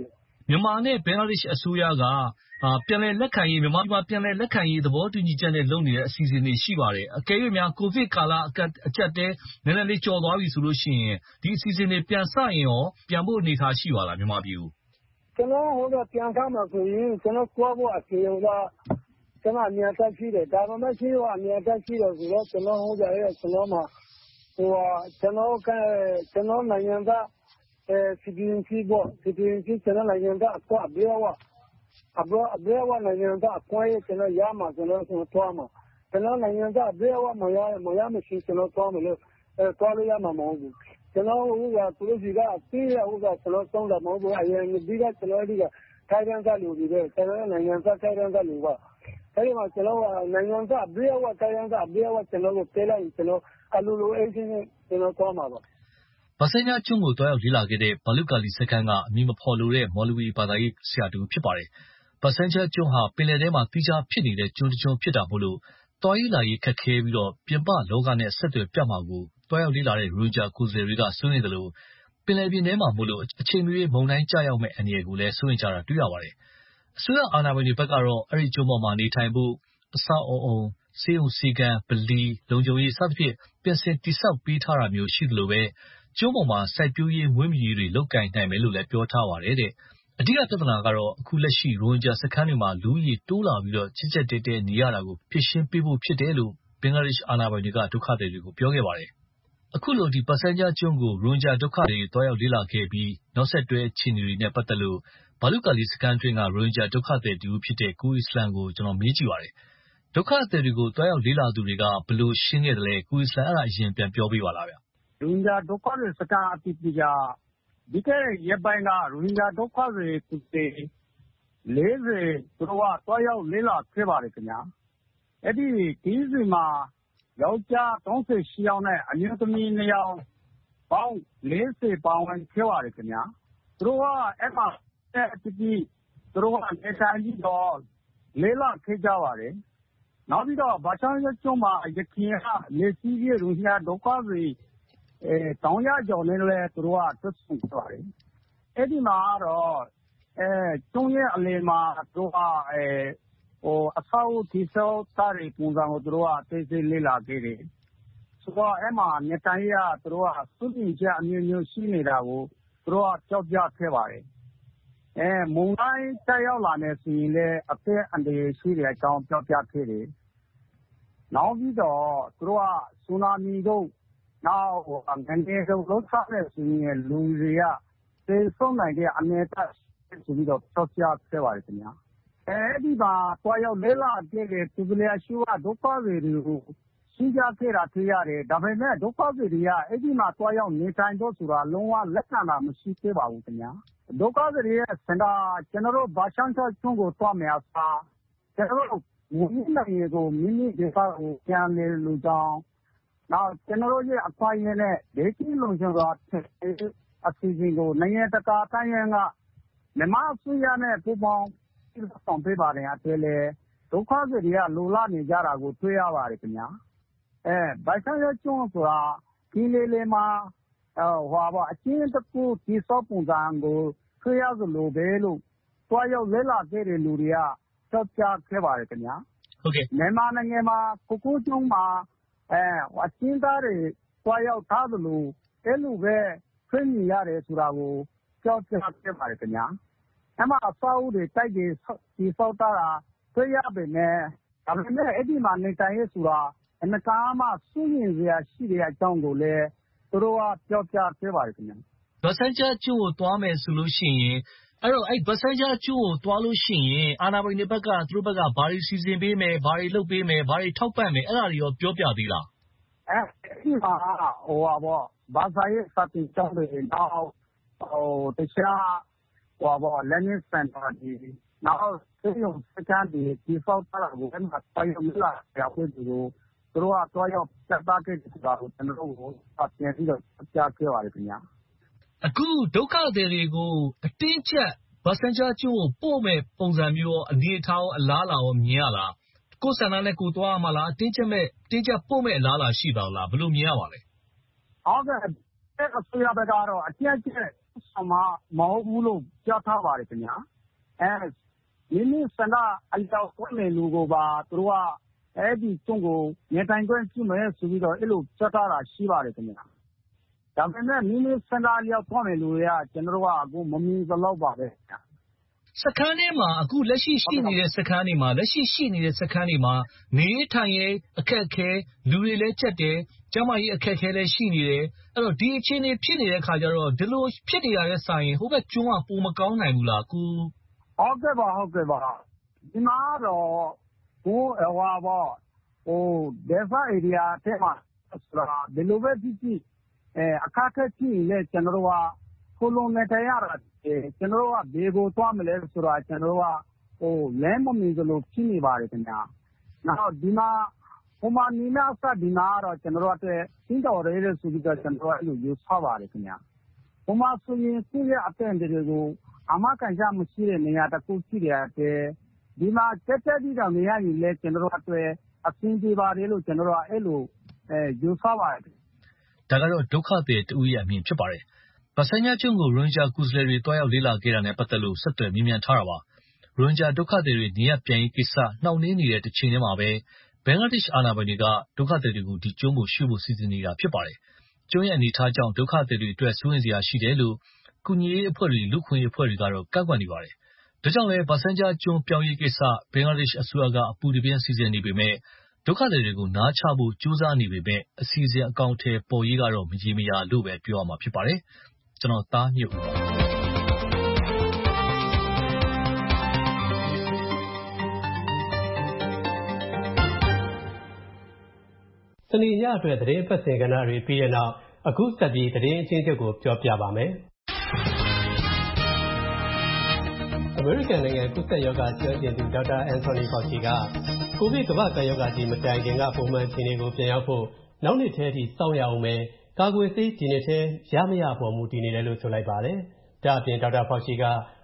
မြန်မာနဲ့ဘင်္ဂလားဒေ့ရှ်အစိုးရကပြန်လည်လက်ခံရေးမြန်မာပြည်မှာပြန်လည်လက်ခံရေးသဘောတူညီချက်နဲ့လုပ်နေတဲ့အစီအစဉ်တွေရှိပါတယ်အကယ်၍များကိုဗစ်ကာလအကျပ်တဲနည်းနည်းလေးကျော်သွားပြီဆိုလို့ရှိရင်ဒီအစီအစဉ်တွေပြန်စရင်ရောပြန်ဖို့အနေထားရှိပါလားမြန်မာပြည်ကိုကျွန်တော်ဟိုကပြန်ကားမှာဆိုရင်ကျွန်တော်ကြွားဖို့အစီအစဉ်ကကျွန်တော်အများတက်ရှိတယ်ဒါပေမဲ့ရှိတော့အများတက်ရှိတော့ဆိုတော့ကျွန်တော်ဟိုကြရဲကျွန်တော်မှာဟိုကျွန်တော်နိုင်ငံသားcitizenship ပေါ့ citizenship ကျွန်တော်နိုင်ငံသားအကွာအပြောဝနိုင်ငံသားအခွင့်အရေးကျွန်တော်ရမှာကျွန်တော်သွားမှာကျွန်တော်နိုင်ငံသားအပြောဝမရမရှိကျွန်တော်သွားမယ်လို့သွားလို့ရမှာမဟုတ်ဘူးကျွန်တော်ဟိုကသူတို့စီကအသေးရဟိုကကျွန်တော်သုံးတာမဟုတ်ဘူးအရင်ဒီကကျွန်တော်ဒီကထိုင်ရန်ကလူတွေကျွန်တော်နိုင်ငံသားထိုင်ရန်ကလူပါအဲဒီမှာကျွန်တော်နိုင်ငံသားအပြောဝထိုင်ရန်ကအပြောဝကျွန်တော်ကိုပေးလိုက်ကျွန်တော်အလိုလိုအချင်းချင်းကျွန်တော်သွားမှာပါဘာဆန်ချာကျွန်းကိုတွားရောက်လေ့လာခဲ့တဲ့ဘာလုကာလီစခန်းကအမည်မဖော်လိုတဲ့မော်လဝီဘာသာရေးဆရာတူဖြစ်ပါတယ်။ဘာဆန်ချာကျွန်းဟာပင်လယ်ထဲမှာတိကျဖြစ်နေတဲ့ကျွန်းတစ်ကျွန်းဖြစ်တာမို့လို့တွားရေးလာရေးခက်ခဲပြီးတော့ပြင်ပလောကနဲ့ဆက်သွယ်ပြတ်မှာကိုတွားရောက်လေ့လာတဲ့ရိုဂျာကိုဇယ်တွေကစိုးရိမ်တယ်လို့ပင်လယ်ပြင်ထဲမှာမို့လို့အချိန်မရွေးမုန်တိုင်းကျရောက်မဲ့အနေအကိုလည်းစိုးရိမ်ကြတာတွေ့ရပါတယ်။အစိုးရအာဏာပိုင်တွေဘက်ကတော့အဲ့ဒီကျွန်းပေါ်မှာနေထိုင်ဖို့အဆောက်အအုံစေုံစီကံဗလီလုံခြုံရေးစသဖြင့်ပြင်ဆင်တိစောက်ပေးထားတာမျိုးရှိသလိုပဲကျွန်းပေါ်မှာစိုက်ပျိုးရေးမွေးမြူရေးတွေလုပ်ကိုင်နိုင်မယ်လို့လည်းပြောထားပါတယ်တဲ့အဓိကပြဿနာကတော့အခုလက်ရှိရိုဟင်ဂျာစခန်းတွေမှာလူဦးရေတိုးလာပြီးတော့ချစ်ချက်တဲတဲနေရတာကိုဖြည့်ရှင်းပေးဖို့ဖြစ်တယ်လို့ဘင်္ဂလားဒေ့ရှ်အာဏာပိုင်တွေကဒုက္ခသည်တွေကိုပြောခဲ့ပါတယ်အခုလိုဒီဘာဆန်ချာကျွန်းကိုရိုဟင်ဂျာဒုက္ခသည်တွေတွားရောက်လေ့လာခဲ့ပြီးနောက်ဆက်တွဲအခြေအနေတွေနဲ့ပတ်သက်လို့ဘာလုကာလီစခန်းတွင်းကရိုဟင်ဂျာဒုက္ခသည်တူဖြစ်တဲ့ကိုအစ္စလမ်ကိုကျွန်တော်မေးကြည့်ပါတယ်ဒုက္ခသည်တွေကိုတွားရောက်လေ့လာသူတွေကဘယ်လိုရှင်းခဲ့တယ်လဲကိုအစ္စလမ်အဲ့ဒါအရင်ပြန်ပြောပြပါလားဗျရိုဟင်ဂျာဒုက္ခသည်စခန်းအတိအကျဒီကရက်ပိုင်းကရိုဟင်ဂျာဒုက္ခသည်40သူတို့ကတွားရောက်လေ့လာခဲ့ပါတယ်ခင်ဗျာအဲ့ဒီဒီစီမှာယောက်ျား38ယောက်နဲ့အမျိုးသမီး2ယောက်ပေါင်း40ပေါင်းဝင်ခဲ့ပါတယ်ခင်ဗျာသူတို့ကအဲ့မှာအတိသူတို့ကနေထိုင်ပြီးတော့လေ့လာခဲ့ကြပါတယ်နောက်ပြီးတော့ဘာချန်ကျွန်းမှာယခင်ကနေစီးရရိုဟင်ဂျာဒုက္ခသည်တောင်ရကျော်နဲ့လည်းသူတို့ကတွတ်ဆုံကြပါတယ်အဲ့ဒီမှာတော့ကျွန်းရဲ့အလယ်မှာသူတို့ကအဆောက်ဒီဆောက်တာတွေပုံစံကိုသူတို့ကသိသိလေ့လာခဲ့တယ်ဆိုတော့အဲ့မှာနေတိုင်ရသူတို့ကသူ့ပြင်ချအမျိုးမျိုးရှိနေတာကိုသူတို့ကကြောက်ကြခဲ့ပါတယ်မုန်တိုင်းတက်ရောက်လာနေဆိုရင်လည်းအသက်အန္တရာယ်ရှိတဲ့အကြောင်းပြောပြခဲ့တယ်နောက်ပြီးတော့သူတို့ကဆူနာမီတို့နောက်ငန်းတွေတို့လောက်စားတဲ့ဆိုရင်လူတွေကသေဆုံးနိုင်တဲ့အမြဲတမ်းဆိုပြီးတော့ပြောပြခဲ့ပါတယ်ခင်ဗျာအဲ့ဒီမှာတွားရောက်လေ့လာခဲ့တဲ့သူတွေရှိကဒုက္ခတွေကိုရှင်းပြခဲ့တာတွေ့ရတယ်ဒါပေမဲ့ဒုက္ခတွေကအဲ့ဒီမှာတွားရောက်နေထိုင်တော့ဆိုတာလုံးဝလက်ခံတာမရှိသေးပါဘူးခင်ဗျာဒုက္ခတွေရဲ့စန္ဒကျွန်တော်တို့ဘာချန်ချကျွန်းကိုတွားမယ်အစားကျွန်တော်တို့ဝိညာဉ်ရေးကိုမိမိဒေသကိုပြန်လေလို့ကြောင်းနောက်ကျွန်တော်တို့ရဲ့အခွင့်အရေးနဲ့ဒေသလုံခြုံစွာအစီအစဉ်ကိုနိုင်ငံတကာတိုင်းရင်းကမြန်မာအစိုးရနဲ့ပူးပေါင်းဆောင်ပေးပါတယ်အဲ့လေဒုက္ခတွေကလိုလာနေကြတာကိုတွေ့ရပါတယ်ခင်ဗျာဘာချန်ကျွန်းဆိုတာဒီလေမှာအချင်းတစ်ခုဒီစောပုံစံကိုတွေ့ရသလိုပဲလို့တွားရောက်လဲလာခဲ့တဲ့လူတွေကကြောက်ကြခဲ့ပါတယ်ခင်ဗျာဟုတ်ကဲ့မြန်မာနိုင်ငံမှာကိုကိုကျွန်းမှာအချင်းသားတွေတွားရောက်ထားသလိုအဲ့လိုပဲဆွေးနွေးရတယ်ဆိုတာကိုကြောက်ကြခဲ့ပါတယ်ခင်ဗျာအဲ့မှာအဆောက်အဦတွေတိုက်တွေဒီဆောက်တာတွေ့ရပေမဲ့ဒါပေမဲ့အဲ့ဒီမှာနေထိုင်ရဆိုတာအနကားမှစွန့်ရင်စရာရှိတဲ့အကြောင်းကိုလည်းသူတို့ကပြောပြခဲ့ပါတယ်ခင်ဗျာဘာဆန်ချာကျွန်းကိုတွားမယ်ဆိုလို့ရှိရင်အဲ့တော့အဲ့ဘာဆန်ချာကျွန်းကိုတွားလို့ရှိရင်အာနာပိုင်တွေဘက်ကသူတို့ဘက်ကဘာတွေစီစဉ်ပေးမယ်ဘာတွေလုပ်ပေးမယ်ဘာတွေထောက်ပံ့မယ်အဲ့ဒါတွေရောပြောပြသေးလားအဲ့ဒီမှာဘာသာရေးစတင်ကြောင်းတွေနောက်တခြားlearning center တွေနောက်စေယုံစခန်းတွေဒီဆောက်တာကိုအဲ့မှာတိုင်မလာရဖို့သူတို့တွားရောက်စတာခဲ့တာကိုကျွန်တော်တို့ပြန်ပြီးတော့ကြားခဲ့ပါတယ်ခင်ဗျာအခုဒုက္ခသည်တွေကိုအတင်းချက်ဘာဆန်ချာကျွန်းကိုပို့မဲ့ပုံစံမျိုးအနေထားအလားလာရောမြင်ရလားကိုယ်ဆန္ဒနဲ့ကိုသွားရမှာလားအတင်းချက်ပို့မဲ့အလားလာရှိပါလားဘယ်လိုမြင်ရပါလဲဟုတ်ကဲ့အစိုးရဘက်ကတော့အတင်းချက်ဆောင်မှာမဟုတ်ဘူးလို့ပြောထားပါတယ်ခင်ဗျာမိမိဆန္ဒအလျောက်သွားမယ်လူကိုပါသူတို့ကအဲ့ဒီကျွန်းကိုနေထိုင်ခွင့်ပြုမယ်ဆိုပြီးတော့အဲ့လိုပြောထားတာရှိပါတယ်ခင်ဗျာဒါပေမဲ့မိမိဆန္ဒအလျောက်သွားမယ်လူတွေကကျွန်တော်တို့ကအခုမမြင်သလောက်ပါပဲခင်ဗျာစခန်းထဲမှာအခုလက်ရှိရှိနေတဲ့စခန်းတွေမှာနေထိုင်ရေးအခက်အခဲလူတွေလည်းချက်တယ်ကျန်းမာရေးအခက်အခဲလည်းရှိနေတယ်အဲ့တော့ဒီအခြေအနေဖြစ်နေတဲ့ခါကျတော့ဒီလိုဖြစ်နေရတဲ့ဆိုင်ဟိုဘက်ကျွန်းကပိုမကောင်းနိုင်ဘူးလားကိုဟုတ်ကဲ့ပါဒီမှာတော့ဒေသဧရိယာထဲမှာဆိုတာဒီလိုပဲဖြစ်အခက်အခဲရှိရင်ကျွန်တော်တို့ကကိုလုံးနဲ့တရားရတယ်ကျွန်တော်တို့ကဘေးကိုသွားမလဲဆိုတာကျွန်တော်တို့ကလမ်းမမြင်သလိုဖြစ်နေပါတယ်ခင်ဗျာနောက်ဒီမှာဟိုမှာနီးနားစဒီနာတော့ကျွန်တော်တို့အတွက်ရှင်းတော်ရဲဆိုပြီးတော့ကျွန်တော်တို့အဲ့လိုယူဆပါတယ်ခင်ဗျာဟိုမှာဆိုရင်သူ့ရဲ့အတဲ့တွေကိုအမကန်ကြမရှိတဲ့နေရာတစ်ခုရှိတယ်ဒီမှာတက်ပြီးတော့နေရရင်လည်းကျွန်တော်တို့အတွက်အဆင်ပြေပါတယ်လို့ကျွန်တော်တို့အဲ့လိုယူဆပါတယ်ဒါကတော့ဒုက္ခသည်တူရဲ့အမြင်ဖြစ်ပါတယ်ဘာဆန်ညာကျွန်းကိုရိုဟင်ဂျာကုစလေတွေတွားရောက်လေ့လာခဲ့တာနဲ့ပတ်သက်လို့ဆက်သွယ်မြင်မြန်ထားတာပါရိုဟင်ဂျာဒုက္ခသည်တွေနေရပြန်ရေးကိစ္စနှောင့်နှေးနေတဲ့တစ်ချိန်တည်းမှာပဲဘင်္ဂလားဒေ့ရှ်အာဏာပိုင်တွေကဒုက္ခသည်တွေကိုဒီကျွန်းကိုရှုဖို့စီစဉ်နေတာဖြစ်ပါတယ်ကျွန်းရဲ့အနေအထားကြောင့်ဒုက္ခသည်တွေအတွက်စိုးရိမ်စရာရှိတယ်လို့ကုညီရေးအဖွဲ့တွေလူခွင့်ရေးအဖွဲ့တွေကတော့ကန့်ကွက်နေပါတယ်ဒါကြောင့်လည်းဘာဆန်ညာကျွန်းပြောင်းရေးကိစ္စဘင်္ဂလားဒေ့ရှ်အစိုးရကအပူတပြင်းစီစဉ်နေပေမဲ့ဒုက္ခသည်တွေကိုနားချဖို့ကြိုးစားနေပေမဲ့အစီအစဉ်အကောင်အထည်ပေါ်ရေးကတော့မရေမရာလို့ပဲပြောရမှာဖြစ်ပါတယ်ကျွန်တော်သားမြုပ်ပါစနေညအတွက်သတင်းဖတ်စင်ကဏ္ဍတွေပြီးတဲ့နောက်အခုဆက်ပြီးသတင်းအချင်းချုပ်ကိုပြောပြပါမယ်အမေရိကန်နိုင်ငံကုသရောဂါကျွမ်းကျင်သူဒေါက်တာအန်ထိုနီဖော်ချီကကိုဗစ်ကမ္ဘာ့ကပ်ရောဂါကြီးမတိုင်ခင်ကပုံမှန်အခြေအနေကိုပြန်ရောက်ဖို့နောက်နှစ်ထဲထိစောင့်ရအောင်ပဲကာကွယ်ဆေးဒီနှစ်ထဲရမရပေါ်မူတည်နေတယ်လို့ဆိုလိုက်ပါတယ်။ဒါအပြင်ဒေါက်တာဖော်ချီက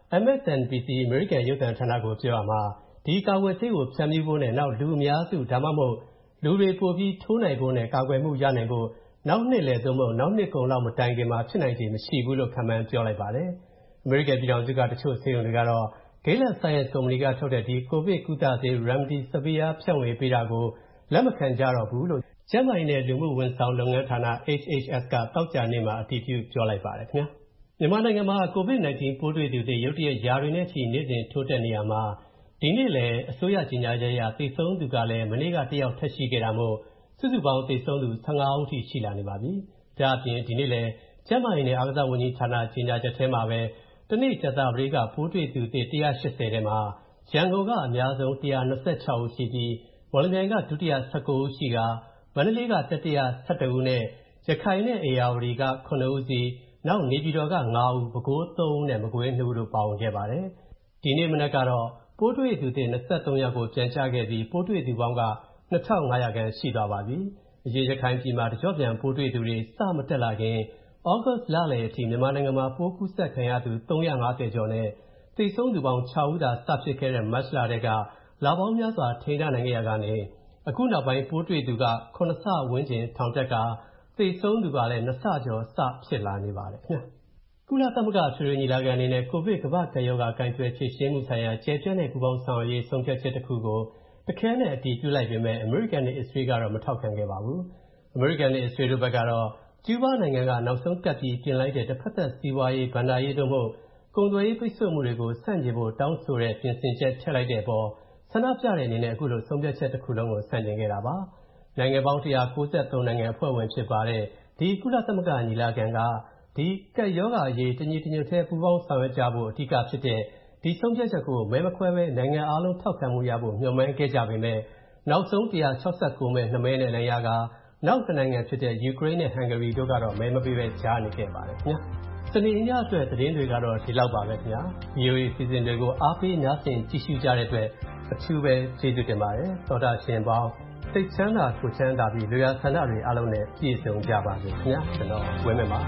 MSNBC အမေရိကန်ရုပ်သံဌာနကိုပြောရမှာဒီကာကွယ်ဆေးကိုဖြန့်ဖြူးဖို့နဲ့နောက်လူအများစုဒါမှမဟုတ်လူတွေပိုပြီးထိုးနိုင်ဖို့နဲ့ကာကွယ်မှုရနိုင်ဖို့နောက်နှစ်လယ်သို့မဟုတ်နောက်နှစ်ကုန်လောက်မတိုင်ခင်မှာဖြစ်နိုင်ခြေမရှိဘူးလို့ခန့်မှန်းပြောလိုက်ပါတယ်။အမေရိကန်ပြည်ထောင်စုကတချို့ဆေးရုံတွေကတော့Gilead Sciences ကုမ္ပဏီကထုတ်တဲ့ဒီကိုဗစ်ကုသဆေး Remdesivir ဖြန့်ဝေပေးတာကိုလက်မခံကြတော့ဘူးလို့ကျန်းမာရေးနဲ့လူမှုဝန်ဆောင်လုပ်ငန်းဌာန HHS ကသောကြာနေ့မှာအတည်ပြုပြောလိုက်ပါတယ်ခင်ဗျာမြန်မာနိုင်ငံမှာ COVID-19 ပိုးတွေ့သူတွေရုတ်တရက်ရာတွေနဲ့ချီနေ့စဉ်ထိုးတက်နေရမှာဒီနေ့လည်းအစိုးရကြီးညာချက်အရသေဆုံးသူကလည်းမနေ့ကတစ်ယောက်ထပ်ရှိခဲ့တာမို့စုစုပေါင်းသေဆုံးသူ15ဦးထိရှိလာနေပါပြီဒါအပြင်ဒီနေ့လည်းကျန်းမာရေးနဲ့အားကစားဝန်ကြီးဌာနကြီးညာချက်ထဲမှာပဲတနေ့ကြာသပတေးကပိုးတွေ့သူသစ်180ထဲမှာရန်ကုန်ကအများဆုံး126ဦးရှိပြီးမော်လမြိုင်ကဒုတိယ19ဦးရှိကမန္တလေးကတတိယ17ဦးနဲ့ရခိုင်နဲ့ဧရာဝတီက9ဦးစီနောက်နေပြည်တော်က9ဦးပဲခူး3ဦးနဲ့မကွေး2ဦးတို့ပါဝင်ခဲ့ပါတယ်ဒီနေ့မနက်ကတော့ပိုးတွေ့သူသစ်23ယောက်ကိုပြန်ချခဲ့ပြီးပိုးတွေ့သူပေါင်းက2500ခန့်ရှိသွားပါပြီအရေးရခိုင်ပြည်မှာတကြော့ပြန်ပိုးတွေ့သူတွေစမတက်လာခင်ဩဂတ်လလယ်အထိမြန်မာနိုင်ငံမှာပိုးကူးစက်ခံရသူ350ကျော်နဲ့သေဆုံးသူပေါင်း6ဦးသာစဖြစ်ခဲ့တဲ့မတ်လထဲကလပေါင်းများစွာထိန်းထားနိုင်ခဲ့ရကနေအခုနောက်ပိုင်းပိုးတွေ့သူက9ဆဝန်းကျင်ထောင်တက်ကသေဆုံးသူကလည်း2ဆကျော်စဖြစ်လာနေပါတယ်ခင်ဗျာကုလသမဂ္ဂဆွေးနွေးညီလာခံအနေနဲ့ကိုဗစ်ကမ္ဘာ့ကပ်ရောဂါကိုင်တွယ်ဖြေရှင်းမှုဆိုင်ရာကျယ်ပြန့်တဲ့ပူးပေါင်းဆောင်ရွက်ရေးဆုံးဖြတ်ချက်တစ်ခုကိုတခဲနဲ့အတည်ပြုလိုက်ပေမဲ့အမေရိကန်နဲ့အစ္စရေးကတော့မထောက်ခံခဲ့ပါဘူးအမေရိကန်နဲ့အစ္စရေးတို့ဘက်ကတော့ကျူးဘားနိုင်ငံကနောက်ဆုံးကပ်ပြီးပြင်လိုက်တဲ့တစ်ဖက်သက်စီးပွားရေးဗန္ဒာရေးတို့မို့ကုန်သွယ်ရေးပိတ်ဆို့မှုတွေကိုဆန့်ကျင်ဖို့တောင်းဆိုတဲ့ပြင်ဆင်ချက်ထည့်လိုက်တဲ့အပေါ်ဆန္ဒပြတဲ့အနေနဲ့အခုလိုဆုံးဖြတ်ချက်တစ်ခုလုံးကိုဆန့်ကျင်ခဲ့တာပါနိုင်ငံပေါင်း193နိုင်ငံအဖွဲ့ဝင်ဖြစ်ပါတယ်ဒီကုလသမဂ္ဂညီလာခံကဒီကပ်ရောဂါအရေးတညီတညွတ်တည်းပူးပေါင်းဆောင်ရွက်ကြဖို့အဓိကဖြစ်တဲ့ဒီဆုံးဖြတ်ချက်ကိုမဲမခွဲပဲနိုင်ငံအားလုံးထောက်ခံမှုရဖို့မျှော်မှန်းခဲ့ကြပေမဲ့နောက်ဆုံး169မဲ2မဲနဲ့လည်းရကနောက်တစ်နိုင်ငံဖြစ်တဲ့ယူကရိန်းနဲ့ဟန်ဂရီတို့ကတော့မဲမပေးပဲကြားနေခဲ့ပါတယ်ခင်ဗျာစနေညအတွက်သတင်းတွေကတော့ဒီလောက်ပါပဲခင်ဗျာ VOA စီစဉ်တွေကိုအားပေးနားဆင်ကြည့်ရှုကြတဲ့အတွက်အထူးပဲကျေးဇူးတင်ပါတယ်သောတာရှင်ပေါင်းစိတ်ချမ်းသာကိုယ်ချမ်းသာပြီးလူရဆန္ဒတွေအားလုံးနဲ့ပြည့်စုံကြပါစေခင်ဗျာကျွန်တော်ဝင်းမြပါ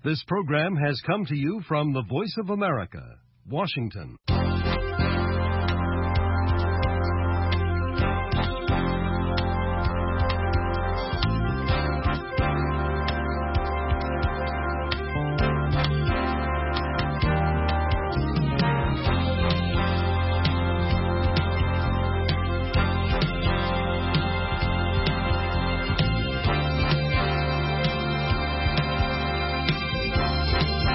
This program has come to you from the Voice of America, Washington.